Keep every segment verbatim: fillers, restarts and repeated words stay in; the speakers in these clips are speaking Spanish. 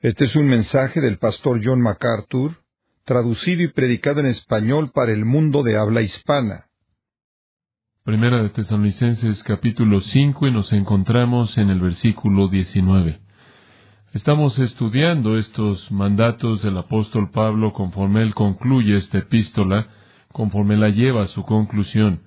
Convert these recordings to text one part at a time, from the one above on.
Este es un mensaje del pastor John MacArthur, traducido y predicado en español para el mundo de habla hispana. Primera de Tesalonicenses capítulo cinco, y nos encontramos en el versículo diecinueve. Estamos estudiando estos mandatos del apóstol Pablo conforme él concluye esta epístola, conforme la lleva a su conclusión.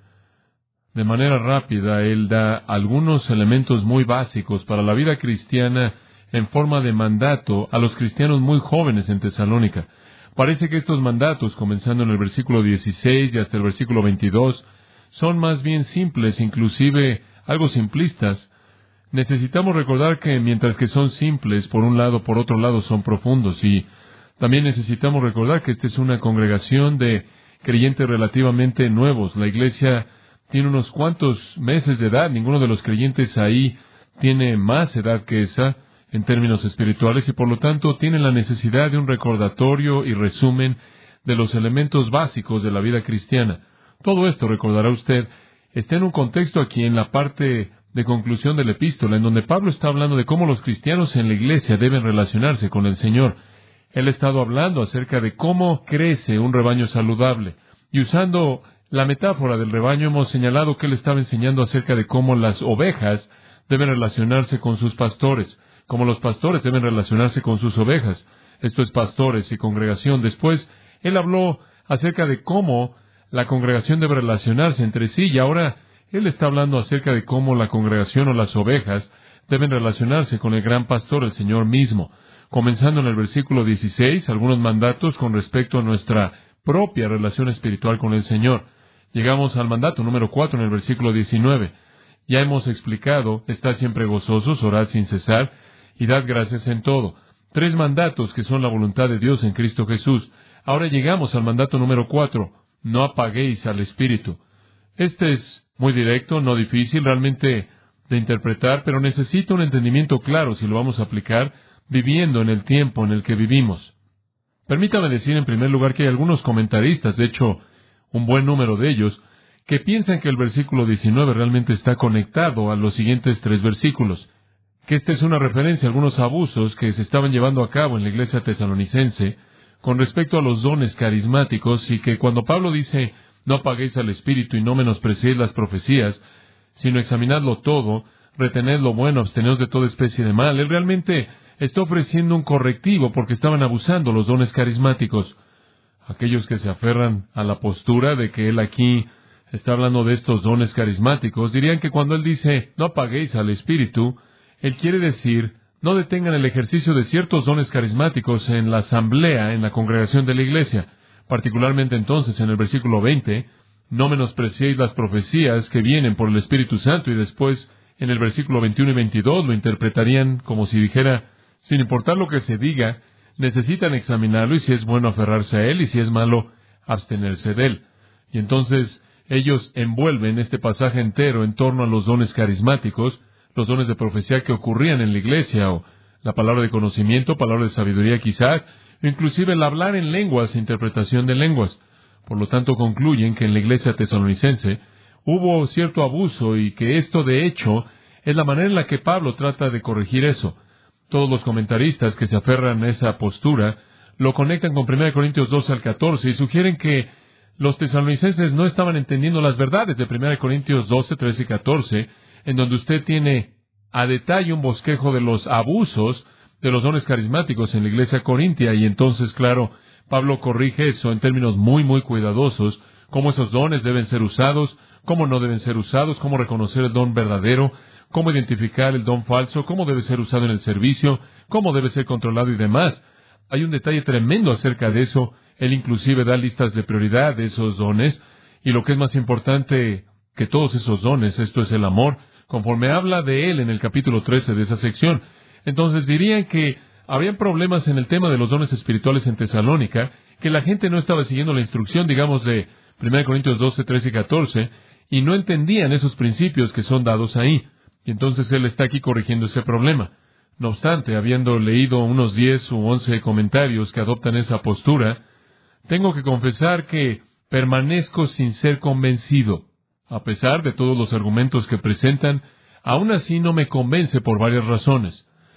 De manera rápida, él da algunos elementos muy básicos para la vida cristiana en forma de mandato a los cristianos muy jóvenes en Tesalónica. Parece que estos mandatos, comenzando en el versículo dieciséis y hasta el versículo veintidós, son más bien simples, inclusive algo simplistas. Necesitamos recordar que mientras que son simples, por un lado, por otro lado, son profundos. Y también necesitamos recordar que esta es una congregación de creyentes relativamente nuevos. La iglesia tiene unos cuantos meses de edad. Ninguno de los creyentes ahí tiene más edad que esa en términos espirituales, y por lo tanto tienen la necesidad de un recordatorio y resumen de los elementos básicos de la vida cristiana. Todo esto, recordará usted, está en un contexto aquí en la parte de conclusión de la epístola, en donde Pablo está hablando de cómo los cristianos en la iglesia deben relacionarse con el Señor. Él ha estado hablando acerca de cómo crece un rebaño saludable. Y usando la metáfora del rebaño, hemos señalado que él estaba enseñando acerca de cómo las ovejas deben relacionarse con sus pastores, cómo los pastores deben relacionarse con sus ovejas. Esto es pastores y congregación. Después, él habló acerca de cómo la congregación debe relacionarse entre sí, y ahora él está hablando acerca de cómo la congregación o las ovejas deben relacionarse con el gran pastor, el Señor mismo. Comenzando en el versículo dieciséis, algunos mandatos con respecto a nuestra propia relación espiritual con el Señor. Llegamos al mandato número cuatro en el versículo diecinueve. Ya hemos explicado: estad siempre gozosos, orad sin cesar, y dad gracias en todo. Tres mandatos que son la voluntad de Dios en Cristo Jesús. Ahora llegamos al mandato número cuatro. No apaguéis al Espíritu. Este es muy directo, no difícil realmente de interpretar, pero necesita un entendimiento claro si lo vamos a aplicar viviendo en el tiempo en el que vivimos. Permítame decir en primer lugar que hay algunos comentaristas, de hecho, un buen número de ellos, que piensan que el versículo diecinueve realmente está conectado a los siguientes tres versículos, que esta es una referencia a algunos abusos que se estaban llevando a cabo en la iglesia tesalonicense con respecto a los dones carismáticos, y que cuando Pablo dice: no apaguéis al Espíritu y no menospreciéis las profecías, sino examinadlo todo, retened lo bueno, absteneos de toda especie de mal, él realmente está ofreciendo un correctivo porque estaban abusando los dones carismáticos. Aquellos que se aferran a la postura de que él aquí está hablando de estos dones carismáticos, dirían que cuando él dice: no apaguéis al Espíritu, él quiere decir: no detengan el ejercicio de ciertos dones carismáticos en la asamblea, en la congregación de la iglesia. Particularmente entonces en el versículo veinte, no menospreciéis las profecías que vienen por el Espíritu Santo, y después en el versículo veintiuno y veintidós lo interpretarían como si dijera: sin importar lo que se diga, necesitan examinarlo, y si es bueno aferrarse a él, y si es malo, abstenerse de él. Y entonces ellos envuelven este pasaje entero en torno a los dones carismáticos, los dones de profecía que ocurrían en la iglesia, o la palabra de conocimiento, palabra de sabiduría quizás, o inclusive el hablar en lenguas e interpretación de lenguas. Por lo tanto, concluyen que en la iglesia tesalonicense hubo cierto abuso, y que esto, de hecho, es la manera en la que Pablo trata de corregir eso. Todos los comentaristas que se aferran a esa postura lo conectan con primera Corintios doce al catorce y sugieren que los tesalonicenses no estaban entendiendo las verdades de primera Corintios doce, trece y catorce, en donde usted tiene a detalle un bosquejo de los abusos de los dones carismáticos en la iglesia corintia. Y entonces, claro, Pablo corrige eso en términos muy, muy cuidadosos: cómo esos dones deben ser usados, cómo no deben ser usados, cómo reconocer el don verdadero, cómo identificar el don falso, cómo debe ser usado en el servicio, cómo debe ser controlado y demás. Hay un detalle tremendo acerca de eso. Él inclusive da listas de prioridad de esos dones, y lo que es más importante que todos esos dones, esto es el amor, conforme habla de él en el capítulo trece de esa sección. Entonces dirían que habrían problemas en el tema de los dones espirituales en Tesalónica, que la gente no estaba siguiendo la instrucción, digamos, de primera Corintios doce, trece y catorce, y no entendían esos principios que son dados ahí. Y entonces él está aquí corrigiendo ese problema. No obstante, habiendo leído unos diez u once comentarios que adoptan esa postura, tengo que confesar que permanezco sin ser convencido. A pesar de todos los argumentos que presentan, aún así no me convence por varias razones.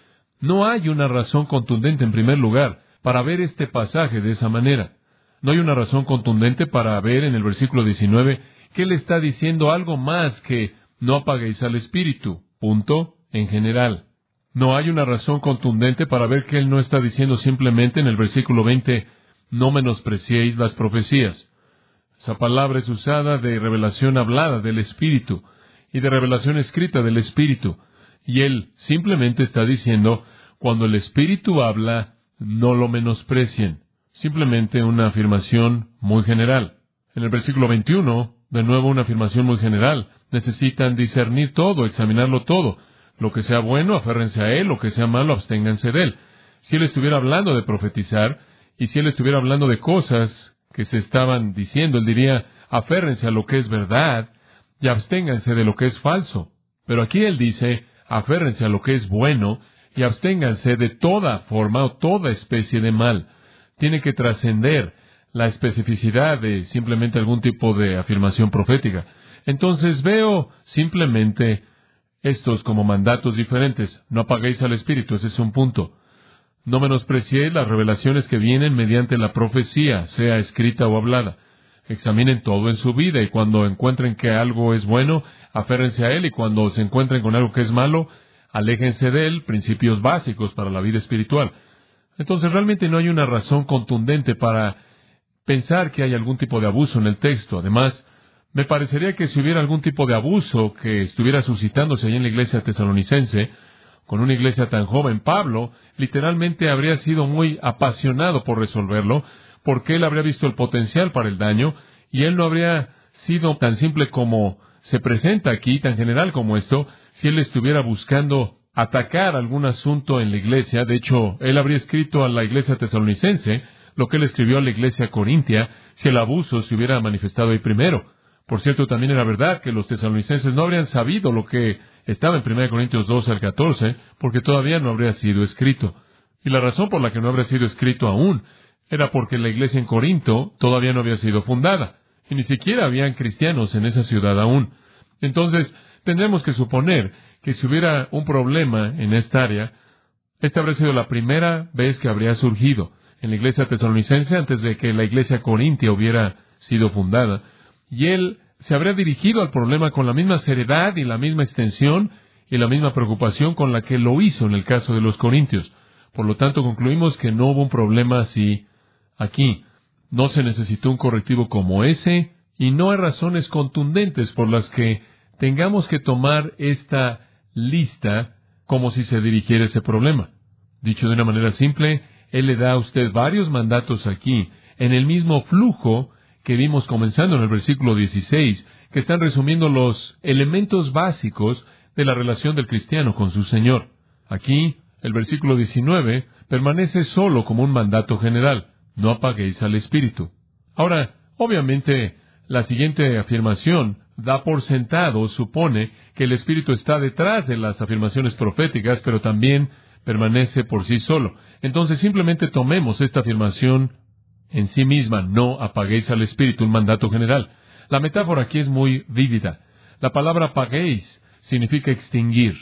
No hay una razón contundente, en primer lugar, para ver este pasaje de esa manera. No hay una razón contundente para ver en el versículo diecinueve que Él está diciendo algo más que no apaguéis al Espíritu, punto, en general. No hay una razón contundente para ver que Él no está diciendo simplemente en el versículo veinte, no menospreciéis las profecías. Esa palabra es usada de revelación hablada del Espíritu y de revelación escrita del Espíritu. Y Él simplemente está diciendo, cuando el Espíritu habla, no lo menosprecien. Simplemente una afirmación muy general. En el versículo veintiuno, de nuevo una afirmación muy general. Necesitan discernir todo, examinarlo todo. Lo que sea bueno, aférrense a Él. Lo que sea malo, absténganse de Él. Si Él estuviera hablando de profetizar, y si Él estuviera hablando de cosas que se estaban diciendo, Él diría, aférrense a lo que es verdad, y absténganse de lo que es falso. Pero aquí Él dice, aférrense a lo que es bueno, y absténganse de toda forma o toda especie de mal. Tiene que trascender la especificidad de simplemente algún tipo de afirmación profética. Entonces veo simplemente estos como mandatos diferentes. No apaguéis al Espíritu, ese es un punto. No menospreciéis las revelaciones que vienen mediante la profecía, sea escrita o hablada. Examinen todo en su vida y cuando encuentren que algo es bueno, aférrense a Él y cuando se encuentren con algo que es malo, aléjense de Él, principios básicos para la vida espiritual. Entonces realmente no hay una razón contundente para pensar que hay algún tipo de abuso en el texto. Además, me parecería que si hubiera algún tipo de abuso que estuviera suscitándose allí en la iglesia tesalonicense, con una iglesia tan joven, Pablo literalmente habría sido muy apasionado por resolverlo, porque él habría visto el potencial para el daño, y él no habría sido tan simple como se presenta aquí, tan general como esto, si él estuviera buscando atacar algún asunto en la iglesia. De hecho, él habría escrito a la iglesia tesalonicense lo que él escribió a la iglesia corintia, si el abuso se hubiera manifestado ahí primero. Por cierto, también era verdad que los tesalonicenses no habrían sabido lo que estaba en primera Corintios doce al catorce, porque todavía no habría sido escrito. Y la razón por la que no habría sido escrito aún era porque la iglesia en Corinto todavía no había sido fundada, y ni siquiera habían cristianos en esa ciudad aún. Entonces, tendremos que suponer que si hubiera un problema en esta área, esta habría sido la primera vez que habría surgido en la iglesia tesalonicense antes de que la iglesia corintia hubiera sido fundada, y él se habría dirigido al problema con la misma seriedad y la misma extensión y la misma preocupación con la que lo hizo en el caso de los corintios. Por lo tanto, concluimos que no hubo un problema así aquí. No se necesitó un correctivo como ese, y no hay razones contundentes por las que tengamos que tomar esta lista como si se dirigiera ese problema. Dicho de una manera simple, Él le da a usted varios mandatos aquí, en el mismo flujo que vimos comenzando en el versículo dieciséis, que están resumiendo los elementos básicos de la relación del cristiano con su Señor. Aquí, el versículo diecinueve permanece solo como un mandato general: no apaguéis al Espíritu. Ahora, obviamente, la siguiente afirmación da por sentado, supone que el Espíritu está detrás de las afirmaciones proféticas, pero también permanece por sí solo. Entonces, simplemente tomemos esta afirmación en sí misma: no apaguéis al Espíritu, un mandato general. La metáfora aquí es muy vívida. La palabra apaguéis significa extinguir,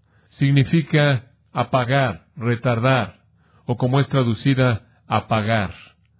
significa apagar, retardar, o como es traducida, apagar.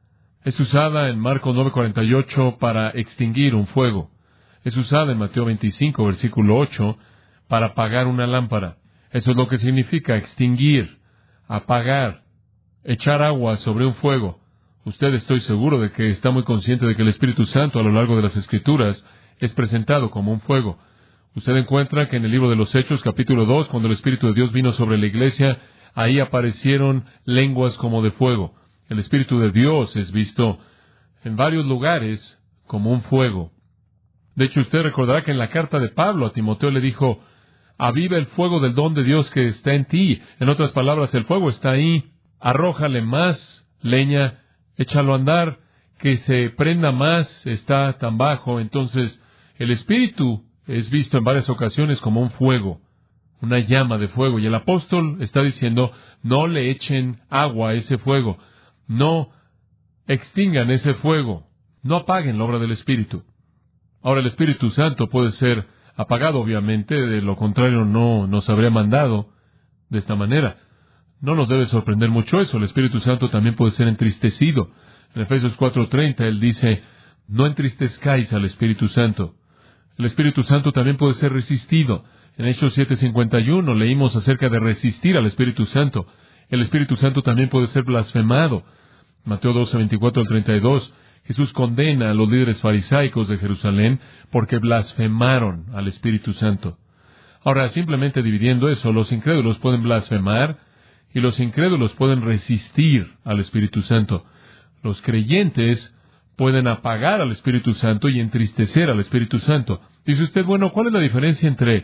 Es usada en Marcos nueve cuarenta y ocho para extinguir un fuego. Es usada en Mateo veinticinco, versículo ocho, para apagar una lámpara. Eso es lo que significa extinguir, apagar, echar agua sobre un fuego. Usted, estoy seguro de que está muy consciente de que el Espíritu Santo a lo largo de las Escrituras es presentado como un fuego. Usted encuentra que en el libro de los Hechos, capítulo dos, cuando el Espíritu de Dios vino sobre la iglesia, ahí aparecieron lenguas como de fuego. El Espíritu de Dios es visto en varios lugares como un fuego. De hecho, usted recordará que en la carta de Pablo a Timoteo le dijo: aviva el fuego del don de Dios que está en ti. En otras palabras, el fuego está ahí. Arrójale más leña, échalo a andar, que se prenda más, está tan bajo. Entonces, el Espíritu es visto en varias ocasiones como un fuego, una llama de fuego. Y el apóstol está diciendo: no le echen agua a ese fuego, no extingan ese fuego, no apaguen la obra del Espíritu. Ahora, el Espíritu Santo puede ser apagado, obviamente, de lo contrario no nos habría mandado de esta manera. no nos debe sorprender mucho eso. El Espíritu Santo también puede ser entristecido. En Efesios cuatro treinta, Él dice, no entristezcáis al Espíritu Santo. El Espíritu Santo también puede ser resistido. En Hechos siete cincuenta y uno leímos acerca de resistir al Espíritu Santo. El Espíritu Santo también puede ser blasfemado. Mateo doce veinticuatro al treinta y dos, Jesús condena a los líderes farisaicos de Jerusalén porque blasfemaron al Espíritu Santo. Ahora, simplemente dividiendo eso, los incrédulos pueden blasfemar y los incrédulos pueden resistir al Espíritu Santo. Los creyentes pueden apagar al Espíritu Santo y entristecer al Espíritu Santo. Dice usted, bueno, ¿cuál es la diferencia entre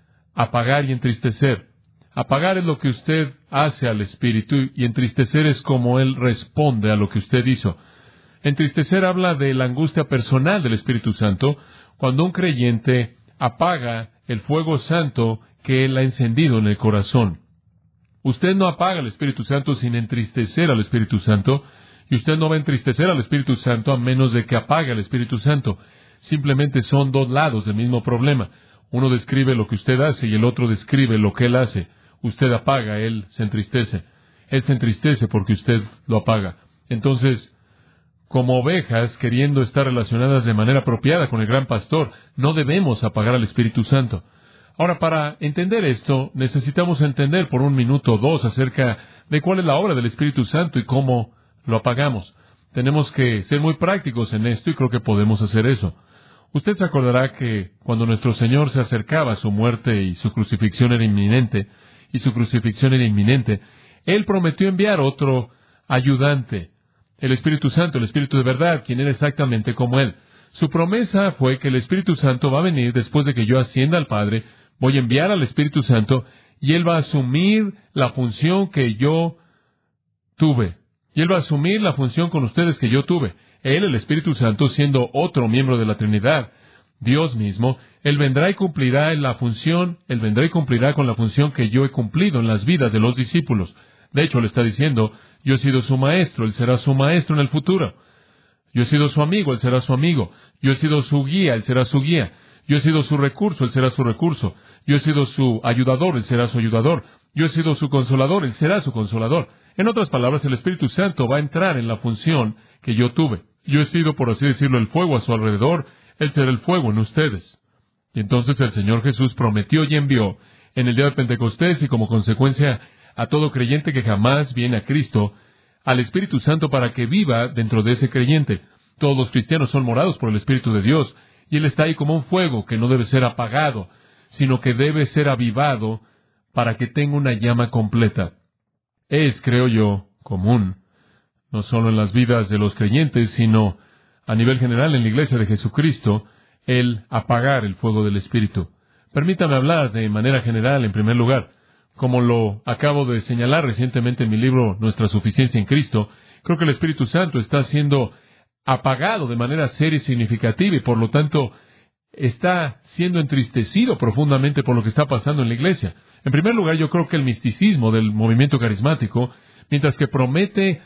apagar y entristecer? Apagar es lo que usted hace al Espíritu y entristecer es como Él responde a lo que usted hizo. Entristecer habla de la angustia personal del Espíritu Santo cuando un creyente apaga el fuego santo que Él ha encendido en el corazón. Usted no apaga el Espíritu Santo sin entristecer al Espíritu Santo, y usted no va a entristecer al Espíritu Santo a menos de que apague al Espíritu Santo. Simplemente son dos lados del mismo problema. Uno describe lo que usted hace y el otro describe lo que Él hace. Usted apaga, Él se entristece. Él se entristece porque usted lo apaga. Entonces, como ovejas queriendo estar relacionadas de manera apropiada con el gran pastor, no debemos apagar al Espíritu Santo. Ahora, para entender esto, necesitamos entender por un minuto o dos acerca de cuál es la obra del Espíritu Santo y cómo lo apagamos. Tenemos que ser muy prácticos en esto y creo que podemos hacer eso. Usted se acordará que cuando nuestro Señor se acercaba a su muerte y su crucifixión era inminente, y su crucifixión era inminente, Él prometió enviar otro ayudante, el Espíritu Santo, el Espíritu de verdad, quien era exactamente como Él. Su promesa fue que el Espíritu Santo va a venir después de que yo ascienda al Padre, voy a enviar al Espíritu Santo, y Él va a asumir la función que yo tuve. Y Él va a asumir la función con ustedes que yo tuve. Él, el Espíritu Santo, siendo otro miembro de la Trinidad, Dios mismo, Él vendrá y cumplirá en la función, Él vendrá y cumplirá con la función que yo he cumplido en las vidas de los discípulos. De hecho, le está diciendo, yo he sido su maestro, Él será su maestro en el futuro. Yo he sido su amigo, Él será su amigo. Yo he sido su guía, Él será su guía. Yo he sido su recurso, Él será su recurso. Yo he sido su ayudador, Él será su ayudador. Yo he sido su consolador, Él será su consolador. En otras palabras, el Espíritu Santo va a entrar en la función que yo tuve. Yo he sido, por así decirlo, el fuego a su alrededor, Él será el fuego en ustedes. Y entonces el Señor Jesús prometió y envió en el día de Pentecostés y como consecuencia a todo creyente que jamás viene a Cristo, al Espíritu Santo para que viva dentro de ese creyente. Todos los cristianos son morados por el Espíritu de Dios, y Él está ahí como un fuego que no debe ser apagado, sino que debe ser avivado para que tenga una llama completa. Es, creo yo, común, no solo en las vidas de los creyentes, sino a nivel general en la Iglesia de Jesucristo, el apagar el fuego del Espíritu. Permítame hablar de manera general, en primer lugar. Como lo acabo de señalar recientemente en mi libro Nuestra Suficiencia en Cristo, creo que el Espíritu Santo está siendo apagado de manera seria y significativa y por lo tanto está siendo entristecido profundamente por lo que está pasando en la Iglesia. En primer lugar, yo creo que el misticismo del movimiento carismático, mientras que promete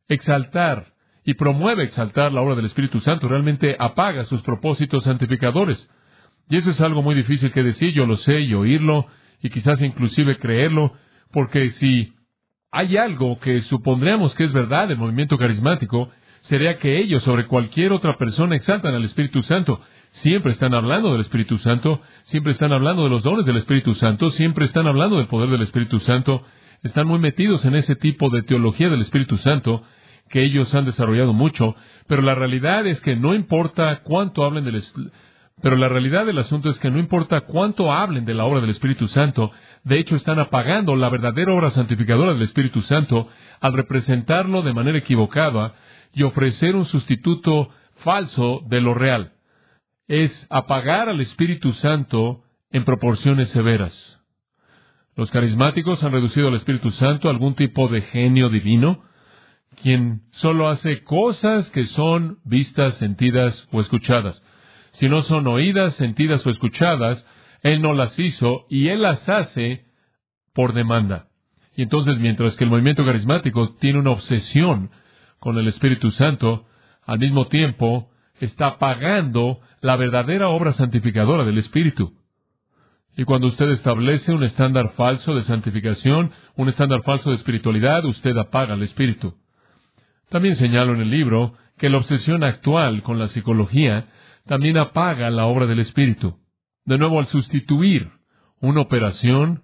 exaltar y promueve exaltar la obra del Espíritu Santo, realmente apaga sus propósitos santificadores. Y eso es algo muy difícil que decir, yo lo sé, y oírlo, y quizás inclusive creerlo, porque si hay algo que supondríamos que es verdad del movimiento carismático, sería que ellos sobre cualquier otra persona exaltan al Espíritu Santo. Siempre están hablando del Espíritu Santo, siempre están hablando de los dones del Espíritu Santo, siempre están hablando del poder del Espíritu Santo. Están muy metidos en ese tipo de teología del Espíritu Santo que ellos han desarrollado mucho, pero la realidad es que no importa cuánto hablen del Espíritu Pero la realidad del asunto es que no importa cuánto hablen de la obra del Espíritu Santo, de hecho están apagando la verdadera obra santificadora del Espíritu Santo al representarlo de manera equivocada y ofrecer un sustituto falso de lo real. Es apagar al Espíritu Santo en proporciones severas. Los carismáticos han reducido al Espíritu Santo a algún tipo de genio divino, quien solo hace cosas que son vistas, sentidas o escuchadas. Si no son oídas, sentidas o escuchadas, Él no las hizo y Él las hace por demanda. Y entonces, mientras que el movimiento carismático tiene una obsesión con el Espíritu Santo, al mismo tiempo está apagando la verdadera obra santificadora del Espíritu. Y cuando usted establece un estándar falso de santificación, un estándar falso de espiritualidad, usted apaga el espíritu. También señalo en el libro que la obsesión actual con la psicología también apaga la obra del espíritu. De nuevo, al sustituir una operación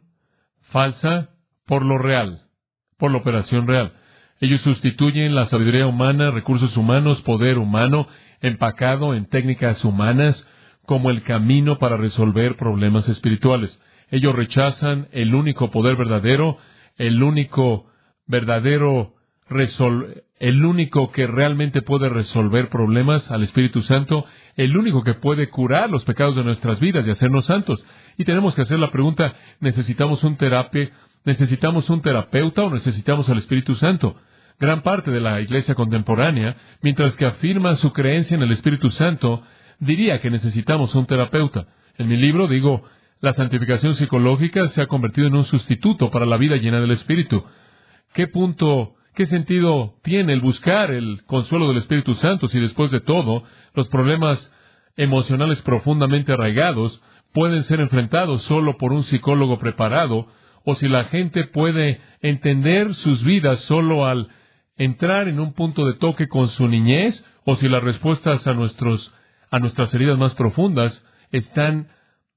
falsa por lo real, por la operación real. Ellos sustituyen la sabiduría humana, recursos humanos, poder humano, empacado en técnicas humanas, como el camino para resolver problemas espirituales. Ellos rechazan el único poder verdadero, el único verdadero resol- el único que realmente puede resolver problemas, al Espíritu Santo, el único que puede curar los pecados de nuestras vidas y hacernos santos. Y tenemos que hacer la pregunta, ¿necesitamos un terapia, necesitamos un terapeuta o necesitamos al Espíritu Santo? Gran parte de la iglesia contemporánea, mientras que afirma su creencia en el Espíritu Santo, diría que necesitamos un terapeuta. En mi libro digo, la santificación psicológica se ha convertido en un sustituto para la vida llena del Espíritu. ¿Qué punto, qué sentido tiene el buscar el consuelo del Espíritu Santo si después de todo los problemas emocionales profundamente arraigados pueden ser enfrentados solo por un psicólogo preparado, o si la gente puede entender sus vidas solo al entrar en un punto de toque con su niñez, o si las respuestas a nuestros a nuestras heridas más profundas están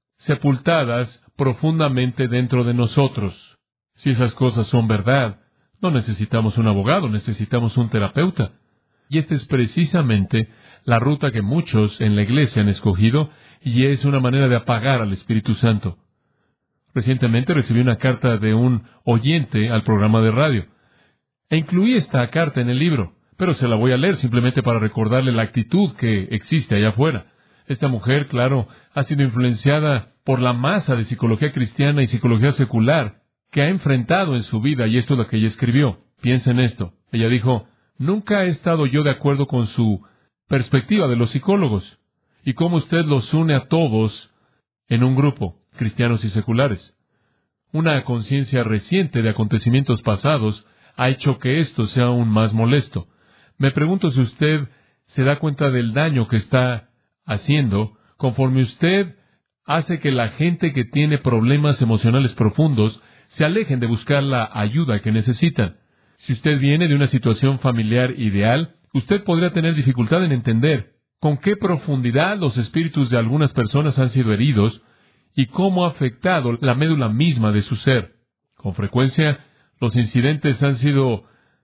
sepultadas profundamente dentro de nosotros? Si esas cosas son verdad, no necesitamos un abogado, necesitamos un terapeuta. Y esta es precisamente la ruta que muchos en la iglesia han escogido, y es una manera de apagar al Espíritu Santo. Recientemente recibí una carta de un oyente al programa de radio, e incluí esta carta en el libro, pero se la voy a leer simplemente para recordarle la actitud que existe allá afuera. Esta mujer, claro, ha sido influenciada por la masa de psicología cristiana y psicología secular que ha enfrentado en su vida, y esto es lo que ella escribió. Piensa en esto. Ella dijo, nunca he estado yo de acuerdo con su perspectiva de los psicólogos, y cómo usted los une a todos en un grupo, cristianos y seculares. Una conciencia reciente de acontecimientos pasados ha hecho que esto sea aún más molesto. Me pregunto si usted se da cuenta del daño que está haciendo conforme usted hace que la gente que tiene problemas emocionales profundos se alejen de buscar la ayuda que necesitan. Si usted viene de una situación familiar ideal, usted podría tener dificultad en entender con qué profundidad los espíritus de algunas personas han sido heridos y cómo ha afectado la médula misma de su ser. Con frecuencia, los incidentes han sido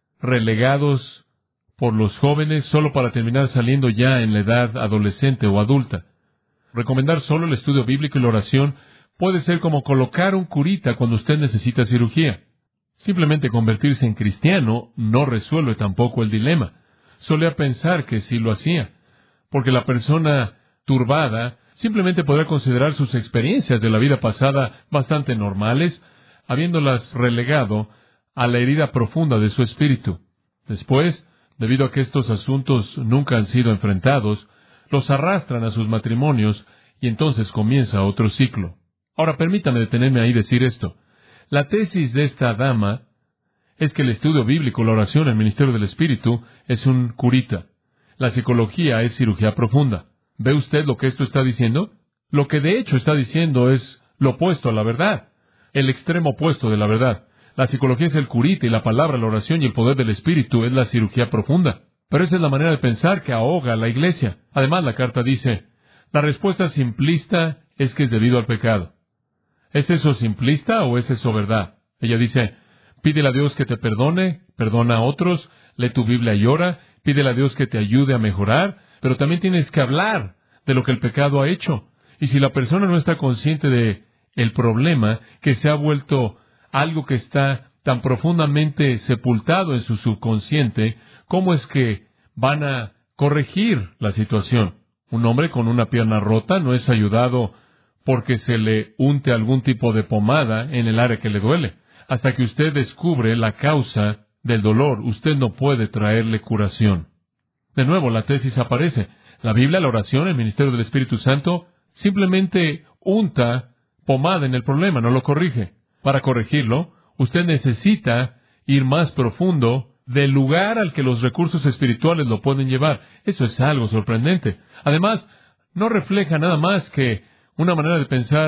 relegados por los jóvenes solo para terminar saliendo ya en la edad adolescente o adulta. Recomendar solo el estudio bíblico y la oración puede ser como colocar un curita cuando usted necesita cirugía. Simplemente convertirse en cristiano no resuelve tampoco el dilema. Solía pensar que sí lo hacía, porque la persona turbada simplemente podrá considerar sus experiencias de la vida pasada bastante normales, habiéndolas relegado a la herida profunda de su espíritu. Después, debido a que estos asuntos nunca han sido enfrentados, los arrastran a sus matrimonios y entonces comienza otro ciclo. Ahora, permítame detenerme ahí y decir esto. La tesis de esta dama es que el estudio bíblico, la oración, el ministerio del Espíritu es un curita. La psicología es cirugía profunda. ¿Ve usted lo que esto está diciendo? Lo que de hecho está diciendo es lo opuesto a la verdad, el extremo opuesto de la verdad. La psicología es el curita y la palabra, la oración y el poder del Espíritu es la cirugía profunda. Pero esa es la manera de pensar que ahoga a la iglesia. Además, la carta dice, la respuesta simplista es que es debido al pecado. ¿Es eso simplista o es eso verdad? Ella dice, pídele a Dios que te perdone, perdona a otros, lee tu Biblia y ora, pídele a Dios que te ayude a mejorar, pero también tienes que hablar de lo que el pecado ha hecho. Y si la persona no está consciente de el problema que se ha vuelto algo que está tan profundamente sepultado en su subconsciente, ¿cómo es que van a corregir la situación? Un hombre con una pierna rota no es ayudado porque se le unte algún tipo de pomada en el área que le duele. Hasta que usted descubre la causa del dolor, usted no puede traerle curación. De nuevo, la tesis aparece. La Biblia, la oración, el ministerio del Espíritu Santo, simplemente unta pomada en el problema, no lo corrige. Para corregirlo, usted necesita ir más profundo del lugar al que los recursos espirituales lo pueden llevar. Eso es algo sorprendente. Además, no refleja nada más que una manera de pensar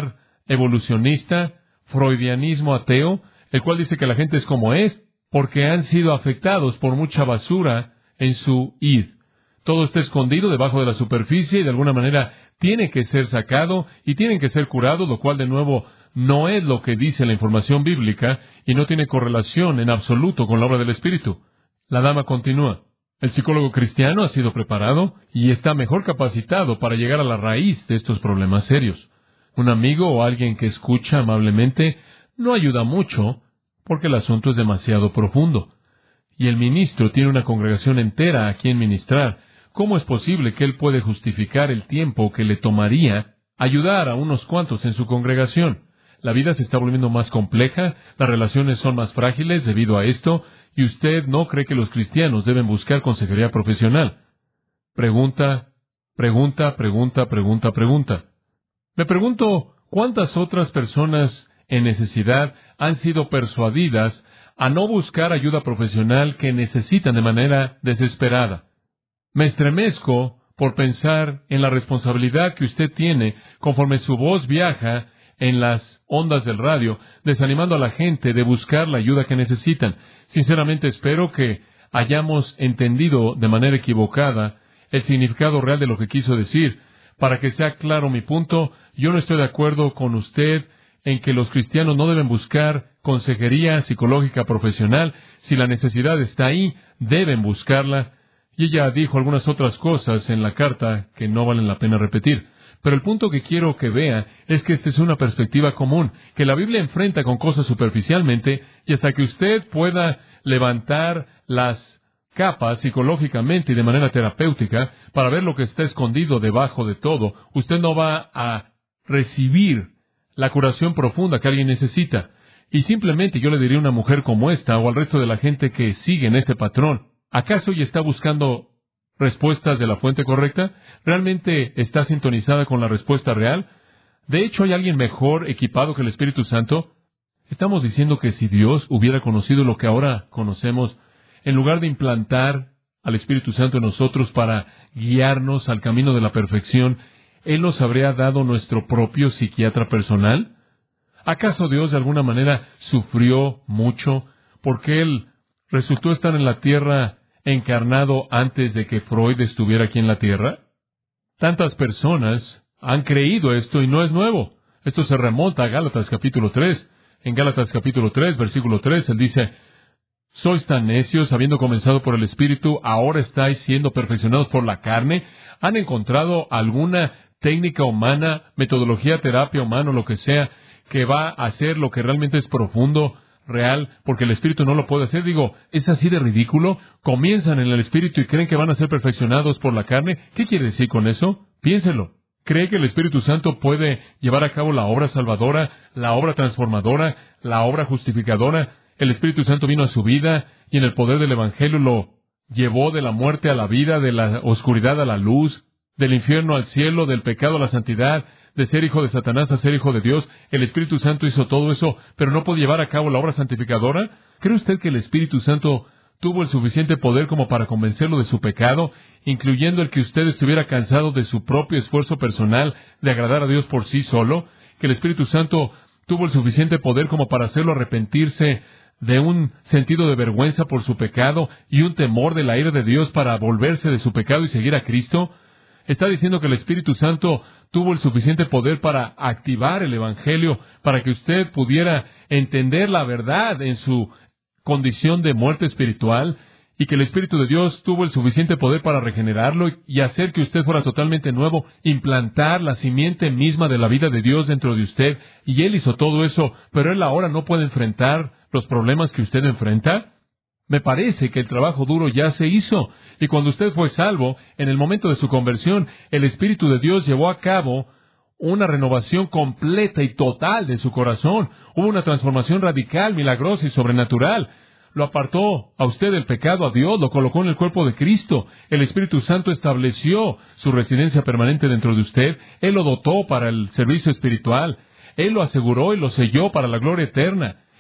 evolucionista, freudianismo ateo, el cual dice que la gente es como es, porque han sido afectados por mucha basura en su id. Todo está escondido debajo de la superficie y de alguna manera tiene que ser sacado y tienen que ser curados, lo cual de nuevo no es lo que dice la información bíblica y no tiene correlación en absoluto con la obra del Espíritu. La dama continúa. El psicólogo cristiano ha sido preparado y está mejor capacitado para llegar a la raíz de estos problemas serios. Un amigo o alguien que escucha amablemente no ayuda mucho porque el asunto es demasiado profundo. Y el ministro tiene una congregación entera a quien ministrar. ¿Cómo es posible que él puede justificar el tiempo que le tomaría ayudar a unos cuantos en su congregación? La vida se está volviendo más compleja, las relaciones son más frágiles debido a esto, y usted no cree que los cristianos deben buscar consejería profesional. Pregunta, pregunta, pregunta, pregunta, pregunta. Me pregunto, ¿cuántas otras personas en necesidad han sido persuadidas a no buscar ayuda profesional que necesitan de manera desesperada? Me estremezco por pensar en la responsabilidad que usted tiene conforme su voz viaja en las ondas del radio, desanimando a la gente de buscar la ayuda que necesitan. Sinceramente espero que hayamos entendido de manera equivocada el significado real de lo que quiso decir. Para que sea claro mi punto, yo no estoy de acuerdo con usted en que los cristianos no deben buscar consejería psicológica profesional. Si la necesidad está ahí, deben buscarla. Y ella dijo algunas otras cosas en la carta que no valen la pena repetir. Pero el punto que quiero que vea es que esta es una perspectiva común, que la Biblia enfrenta con cosas superficialmente, y hasta que usted pueda levantar las capas psicológicamente y de manera terapéutica para ver lo que está escondido debajo de todo, usted no va a recibir la curación profunda que alguien necesita. Y simplemente yo le diría a una mujer como esta, o al resto de la gente que sigue en este patrón, ¿acaso ella está buscando respuestas de la fuente correcta? ¿Realmente está sintonizada con la respuesta real? De hecho, ¿hay alguien mejor equipado que el Espíritu Santo? Estamos diciendo que si Dios hubiera conocido lo que ahora conocemos, en lugar de implantar al Espíritu Santo en nosotros para guiarnos al camino de la perfección, ¿Él nos habría dado nuestro propio psiquiatra personal? ¿Acaso Dios de alguna manera sufrió mucho porque Él resultó estar en la tierra encarnado antes de que Freud estuviera aquí en la tierra? Tantas personas han creído esto y no es nuevo. Esto se remonta a Gálatas capítulo tres. En Gálatas capítulo tres, versículo tres, Él dice: ¿sois tan necios, habiendo comenzado por el Espíritu, ahora estáis siendo perfeccionados por la carne? ¿Han encontrado alguna técnica humana, metodología, terapia humana, o lo que sea, que va a hacer lo que realmente es profundo, real, porque el Espíritu no lo puede hacer? Digo, ¿es así de ridículo? ¿Comienzan en el Espíritu y creen que van a ser perfeccionados por la carne? ¿Qué quiere decir con eso? Piénselo. ¿Cree que el Espíritu Santo puede llevar a cabo la obra salvadora, la obra transformadora, la obra justificadora? El Espíritu Santo vino a su vida y en el poder del Evangelio lo llevó de la muerte a la vida, de la oscuridad a la luz, del infierno al cielo, del pecado a la santidad, de ser hijo de Satanás a ser hijo de Dios. El Espíritu Santo hizo todo eso, pero no puede llevar a cabo la obra santificadora. ¿Cree usted que el Espíritu Santo tuvo el suficiente poder como para convencerlo de su pecado, incluyendo el que usted estuviera cansado de su propio esfuerzo personal de agradar a Dios por sí solo? ¿Que el Espíritu Santo tuvo el suficiente poder como para hacerlo arrepentirse de un sentido de vergüenza por su pecado y un temor de la ira de Dios para volverse de su pecado y seguir a Cristo? Está diciendo que el Espíritu Santo tuvo el suficiente poder para activar el Evangelio, para que usted pudiera entender la verdad en su condición de muerte espiritual, y que el Espíritu de Dios tuvo el suficiente poder para regenerarlo y hacer que usted fuera totalmente nuevo, implantar la simiente misma de la vida de Dios dentro de usted, y Él hizo todo eso, pero Él ahora no puede enfrentar los problemas que usted enfrenta. Me parece que el trabajo duro ya se hizo, y cuando usted fue salvo, en el momento de su conversión, el Espíritu de Dios llevó a cabo una renovación completa y total de su corazón. Hubo una transformación radical, milagrosa y sobrenatural. Lo apartó a usted del pecado a Dios, lo colocó en el cuerpo de Cristo. El Espíritu Santo estableció su residencia permanente dentro de usted. Él lo dotó para el servicio espiritual. Él lo aseguró y lo selló para la gloria eterna.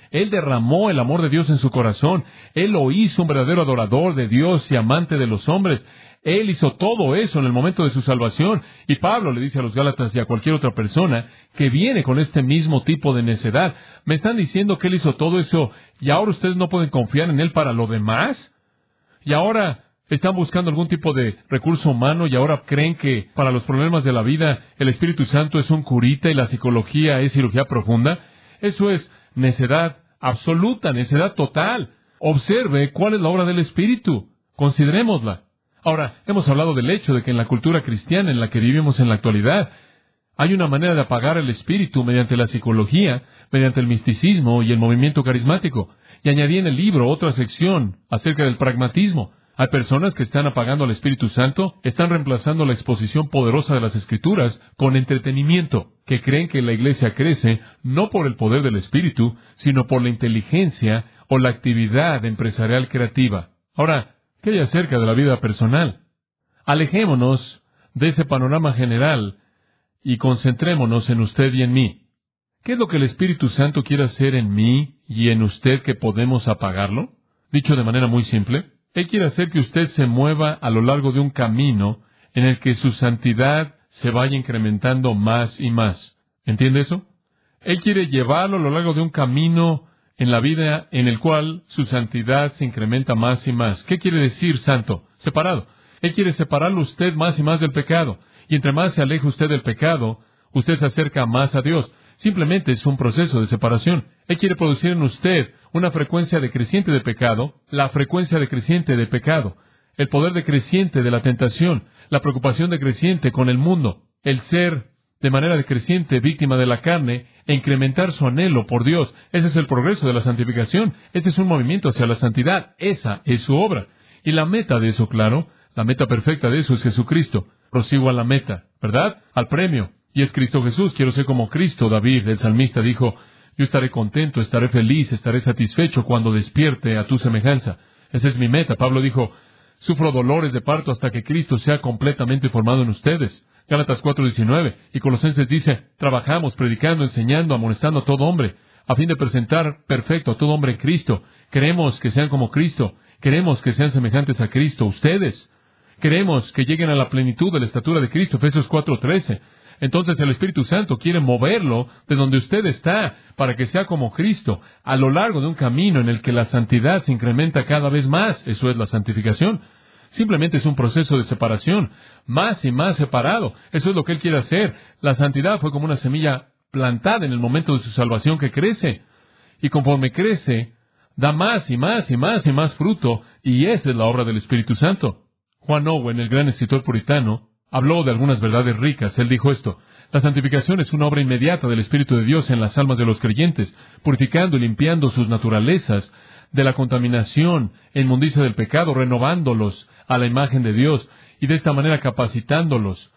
Él derramó el amor de Dios en su corazón. Él lo hizo un verdadero adorador de Dios y amante de los hombres. Él hizo todo eso en el momento de su salvación. Y Pablo le dice a los Gálatas y a cualquier otra persona que viene con este mismo tipo de necedad: ¿me están diciendo que Él hizo todo eso y ahora ustedes no pueden confiar en Él para lo demás? ¿Y ahora están buscando algún tipo de recurso humano y ahora creen que para los problemas de la vida el Espíritu Santo es un curita y la psicología es cirugía profunda? Eso es necedad absoluta, necedad total. Observe cuál es la obra del Espíritu. Considerémosla. Ahora, hemos hablado del hecho de que en la cultura cristiana en la que vivimos en la actualidad, hay una manera de apagar el espíritu mediante la psicología, mediante el misticismo y el movimiento carismático. Y añadí en el libro otra sección acerca del pragmatismo. Hay personas que están apagando al Espíritu Santo, están reemplazando la exposición poderosa de las Escrituras con entretenimiento, que creen que la iglesia crece no por el poder del Espíritu, sino por la inteligencia o la actividad empresarial creativa. Ahora, ¿qué hay acerca de la vida personal? Alejémonos de ese panorama general y concentrémonos en usted y en mí. ¿Qué es lo que el Espíritu Santo quiere hacer en mí y en usted que podemos apagarlo? Dicho de manera muy simple, Él quiere hacer que usted se mueva a lo largo de un camino en el que su santidad se vaya incrementando más y más. ¿Entiende eso? Él quiere llevarlo a lo largo de un camino en la vida en el cual su santidad se incrementa más y más. ¿Qué quiere decir santo? Separado. Él quiere separarlo usted más y más del pecado. Y entre más se aleja usted del pecado, usted se acerca más a Dios. Simplemente es un proceso de separación. Él quiere producir en usted una frecuencia decreciente de pecado, la frecuencia decreciente de pecado, el poder decreciente de la tentación, la preocupación decreciente con el mundo, el ser de manera decreciente víctima de la carne e incrementar su anhelo por Dios. Ese es el progreso de la santificación. Este es un movimiento hacia la santidad. Esa es su obra. Y la meta de eso, claro, la meta perfecta de eso es Jesucristo. Prosigo a la meta, ¿verdad? Al premio. Y es Cristo Jesús. Quiero ser como Cristo. David, el salmista, dijo: yo estaré contento, estaré feliz, estaré satisfecho cuando despierte a tu semejanza. Esa es mi meta. Pablo dijo: sufro dolores de parto hasta que Cristo sea completamente formado en ustedes. Gálatas cuatro diecinueve. Y Colosenses dice: trabajamos, predicando, enseñando, amonestando a todo hombre, a fin de presentar perfecto a todo hombre en Cristo. Queremos que sean como Cristo. Queremos que sean semejantes a Cristo. Ustedes. Queremos que lleguen a la plenitud de la estatura de Cristo. Efesios cuatro trece. Entonces el Espíritu Santo quiere moverlo de donde usted está para que sea como Cristo a lo largo de un camino en el que la santidad se incrementa cada vez más. Eso es la santificación. Simplemente es un proceso de separación, más y más separado. Eso es lo que Él quiere hacer. La santidad fue como una semilla plantada en el momento de su salvación que crece. Y conforme crece, da más y más y más y más fruto. Y esa es la obra del Espíritu Santo. Juan Owen, el gran escritor puritano, habló de algunas verdades ricas. Él dijo esto: la santificación es una obra inmediata del Espíritu de Dios en las almas de los creyentes, purificando y limpiando sus naturalezas de la contaminación e inmundicia del pecado, renovándolos a la imagen de Dios y de esta manera capacitándolos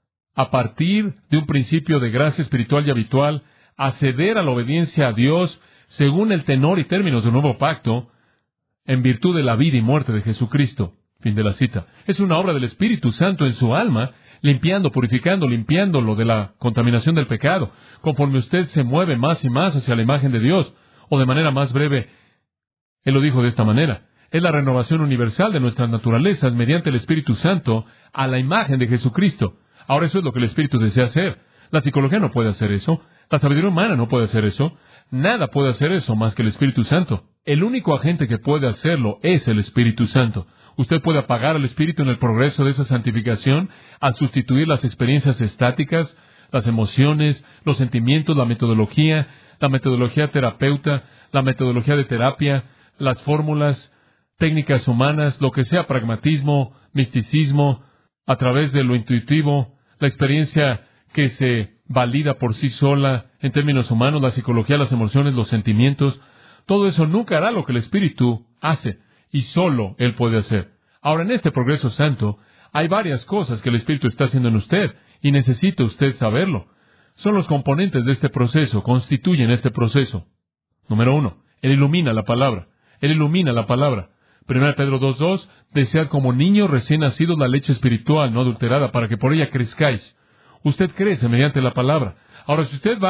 a partir de un principio de gracia espiritual y habitual a ceder a la obediencia a Dios según el tenor y términos del nuevo pacto en virtud de la vida y muerte de Jesucristo. Fin de la cita. Es una obra del Espíritu Santo en su alma, limpiando, purificando, limpiándolo de la contaminación del pecado, conforme usted se mueve más y más hacia la imagen de Dios. O de manera más breve, Él lo dijo de esta manera: es la renovación universal de nuestras naturalezas mediante el Espíritu Santo a la imagen de Jesucristo. Ahora eso es lo que el Espíritu desea hacer. La psicología no puede hacer eso. La sabiduría humana no puede hacer eso. Nada puede hacer eso más que el Espíritu Santo. El único agente que puede hacerlo es el Espíritu Santo. Usted puede apagar al Espíritu en el progreso de esa santificación al sustituir las experiencias estáticas, las emociones, los sentimientos, la metodología, la metodología terapeuta, la metodología de terapia, las fórmulas, técnicas humanas, lo que sea pragmatismo, misticismo, a través de lo intuitivo, la experiencia que se valida por sí sola en términos humanos, la psicología, las emociones, los sentimientos. Todo eso nunca hará lo que el Espíritu hace, y solo Él puede hacer. Ahora, en este progreso santo, hay varias cosas que el Espíritu está haciendo en usted, y necesita usted saberlo. Son los componentes de este proceso, constituyen este proceso. Número uno, Él ilumina la palabra. Él ilumina la palabra. Primera de Pedro dos dos, desead como niños recién nacidos la leche espiritual no adulterada, para que por ella crezcáis. Usted crece mediante la palabra. Ahora, si usted va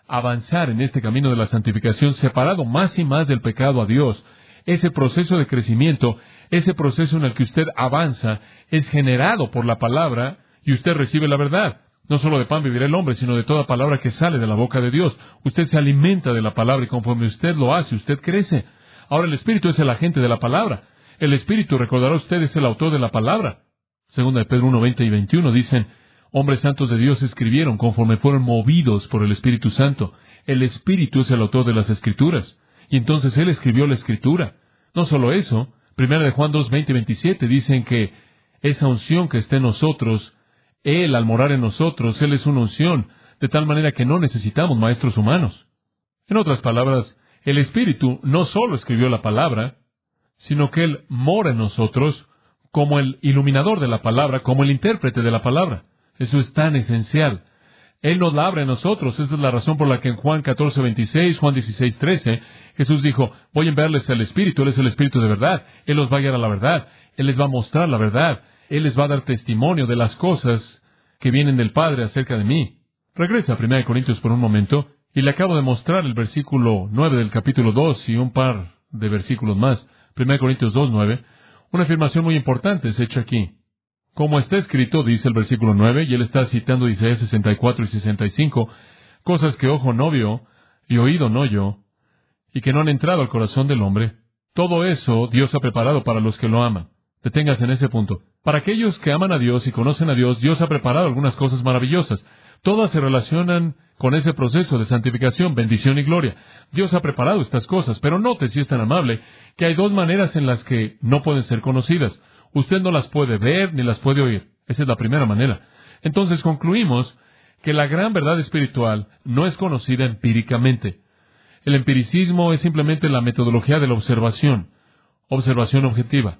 avanzar en este camino de la santificación, separado más y más del pecado a Dios, ese proceso de crecimiento, ese proceso en el que usted avanza, es generado por la palabra y usted recibe la verdad. No solo de pan vivirá el hombre, sino de toda palabra que sale de la boca de Dios. Usted se alimenta de la palabra y conforme usted lo hace, usted crece. Ahora el Espíritu es el agente de la palabra. El Espíritu, recordará usted, es el autor de la palabra. Segunda de Pedro uno, veinte y veintiuno dicen, hombres santos de Dios escribieron conforme fueron movidos por el Espíritu Santo. El Espíritu es el autor de las Escrituras. Y entonces Él escribió la Escritura. No solo eso, Primera de Juan dos, veinte y veintisiete dicen que esa unción que está en nosotros, Él al morar en nosotros, Él es una unción, de tal manera que no necesitamos maestros humanos. En otras palabras, el Espíritu no solo escribió la palabra, sino que Él mora en nosotros como el iluminador de la palabra, como el intérprete de la palabra. Eso es tan esencial. Él nos la abre a nosotros. Esa es la razón por la que en Juan catorce, veintiséis, Juan dieciséis, trece, Jesús dijo, voy a enviarles el Espíritu, Él es el Espíritu de verdad. Él los va a guiar a la verdad. Él les va a mostrar la verdad. Él les va a dar testimonio de las cosas que vienen del Padre acerca de mí. Regresa a Primera de Corintios por un momento, y le acabo de mostrar el versículo nueve del capítulo dos y un par de versículos más. Primera de Corintios dos, nueve. Una afirmación muy importante es hecha aquí. Como está escrito, dice el versículo nueve, y él está citando Isaías sesenta y cuatro y sesenta y cinco, cosas que ojo no vio y oído no oyó, y que no han entrado al corazón del hombre. Todo eso Dios ha preparado para los que lo aman. Deténgase en ese punto. Para aquellos que aman a Dios y conocen a Dios, Dios ha preparado algunas cosas maravillosas. Todas se relacionan con ese proceso de santificación, bendición y gloria. Dios ha preparado estas cosas, pero note, si es tan amable, que hay dos maneras en las que no pueden ser conocidas. Usted no las puede ver ni las puede oír. Esa es la primera manera. Entonces concluimos que la gran verdad espiritual no es conocida empíricamente. El empiricismo es simplemente la metodología de la observación, observación objetiva.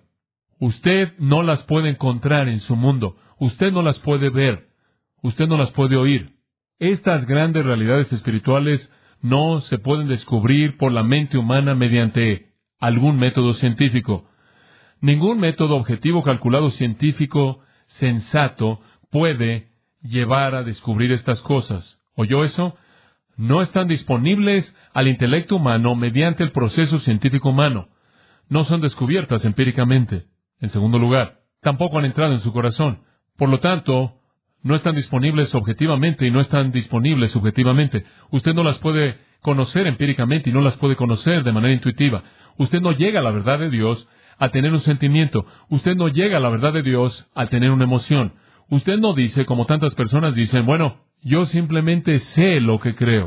Usted no las puede encontrar en su mundo. Usted no las puede ver. Usted no las puede oír. Estas grandes realidades espirituales no se pueden descubrir por la mente humana mediante algún método científico. Ningún método objetivo, calculado, científico, sensato, puede llevar a descubrir estas cosas. ¿Oyó eso? No están disponibles al intelecto humano mediante el proceso científico humano. No son descubiertas empíricamente. En segundo lugar, tampoco han entrado en su corazón. Por lo tanto, no están disponibles objetivamente y no están disponibles subjetivamente. Usted no las puede conocer empíricamente y no las puede conocer de manera intuitiva. Usted no llega a la verdad de Dios al tener un sentimiento. Usted no llega a la verdad de Dios al tener una emoción. Usted no dice, como tantas personas dicen, bueno, yo simplemente sé lo que creo.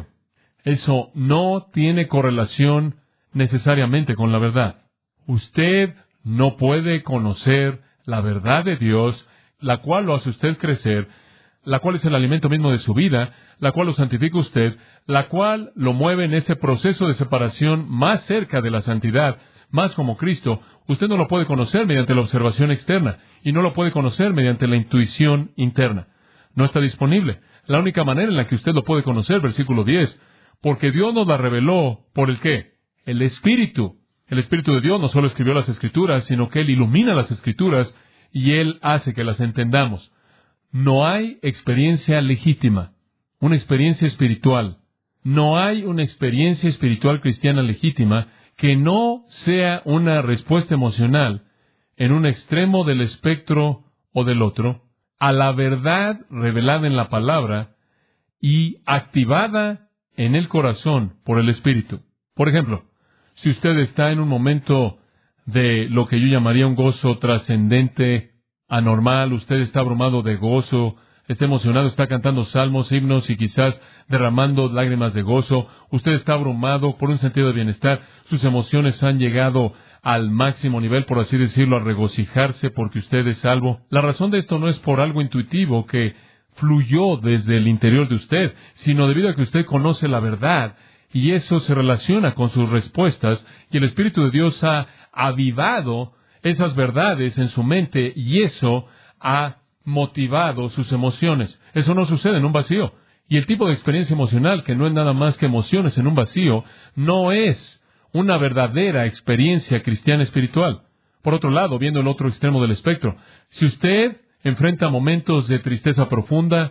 Eso no tiene correlación necesariamente con la verdad. Usted no puede conocer la verdad de Dios, la cual lo hace usted crecer, la cual es el alimento mismo de su vida, la cual lo santifica usted, la cual lo mueve en ese proceso de separación más cerca de la santidad, más como Cristo. Usted no lo puede conocer mediante la observación externa y no lo puede conocer mediante la intuición interna. No está disponible. La única manera en la que usted lo puede conocer, versículo diez, porque Dios nos la reveló, ¿por el qué? El Espíritu. El Espíritu de Dios no solo escribió las Escrituras, sino que Él ilumina las Escrituras y Él hace que las entendamos. No hay experiencia legítima, una experiencia espiritual. No hay una experiencia espiritual cristiana legítima que no sea una respuesta emocional en un extremo del espectro o del otro a la verdad revelada en la palabra y activada en el corazón por el Espíritu. Por ejemplo, si usted está en un momento de lo que yo llamaría un gozo trascendente, anormal, usted está abrumado de gozo, está emocionado, está cantando salmos, himnos y quizás derramando lágrimas de gozo, usted está abrumado por un sentido de bienestar, sus emociones han llegado al máximo nivel, por así decirlo, a regocijarse porque usted es salvo. La razón de esto no es por algo intuitivo que fluyó desde el interior de usted, sino debido a que usted conoce la verdad, y eso se relaciona con sus respuestas, y el Espíritu de Dios ha avivado esas verdades en su mente, y eso ha motivado sus emociones. Eso no sucede en un vacío. Y el tipo de experiencia emocional, que no es nada más que emociones en un vacío, no es una verdadera experiencia cristiana espiritual. Por otro lado, viendo el otro extremo del espectro, si usted enfrenta momentos de tristeza profunda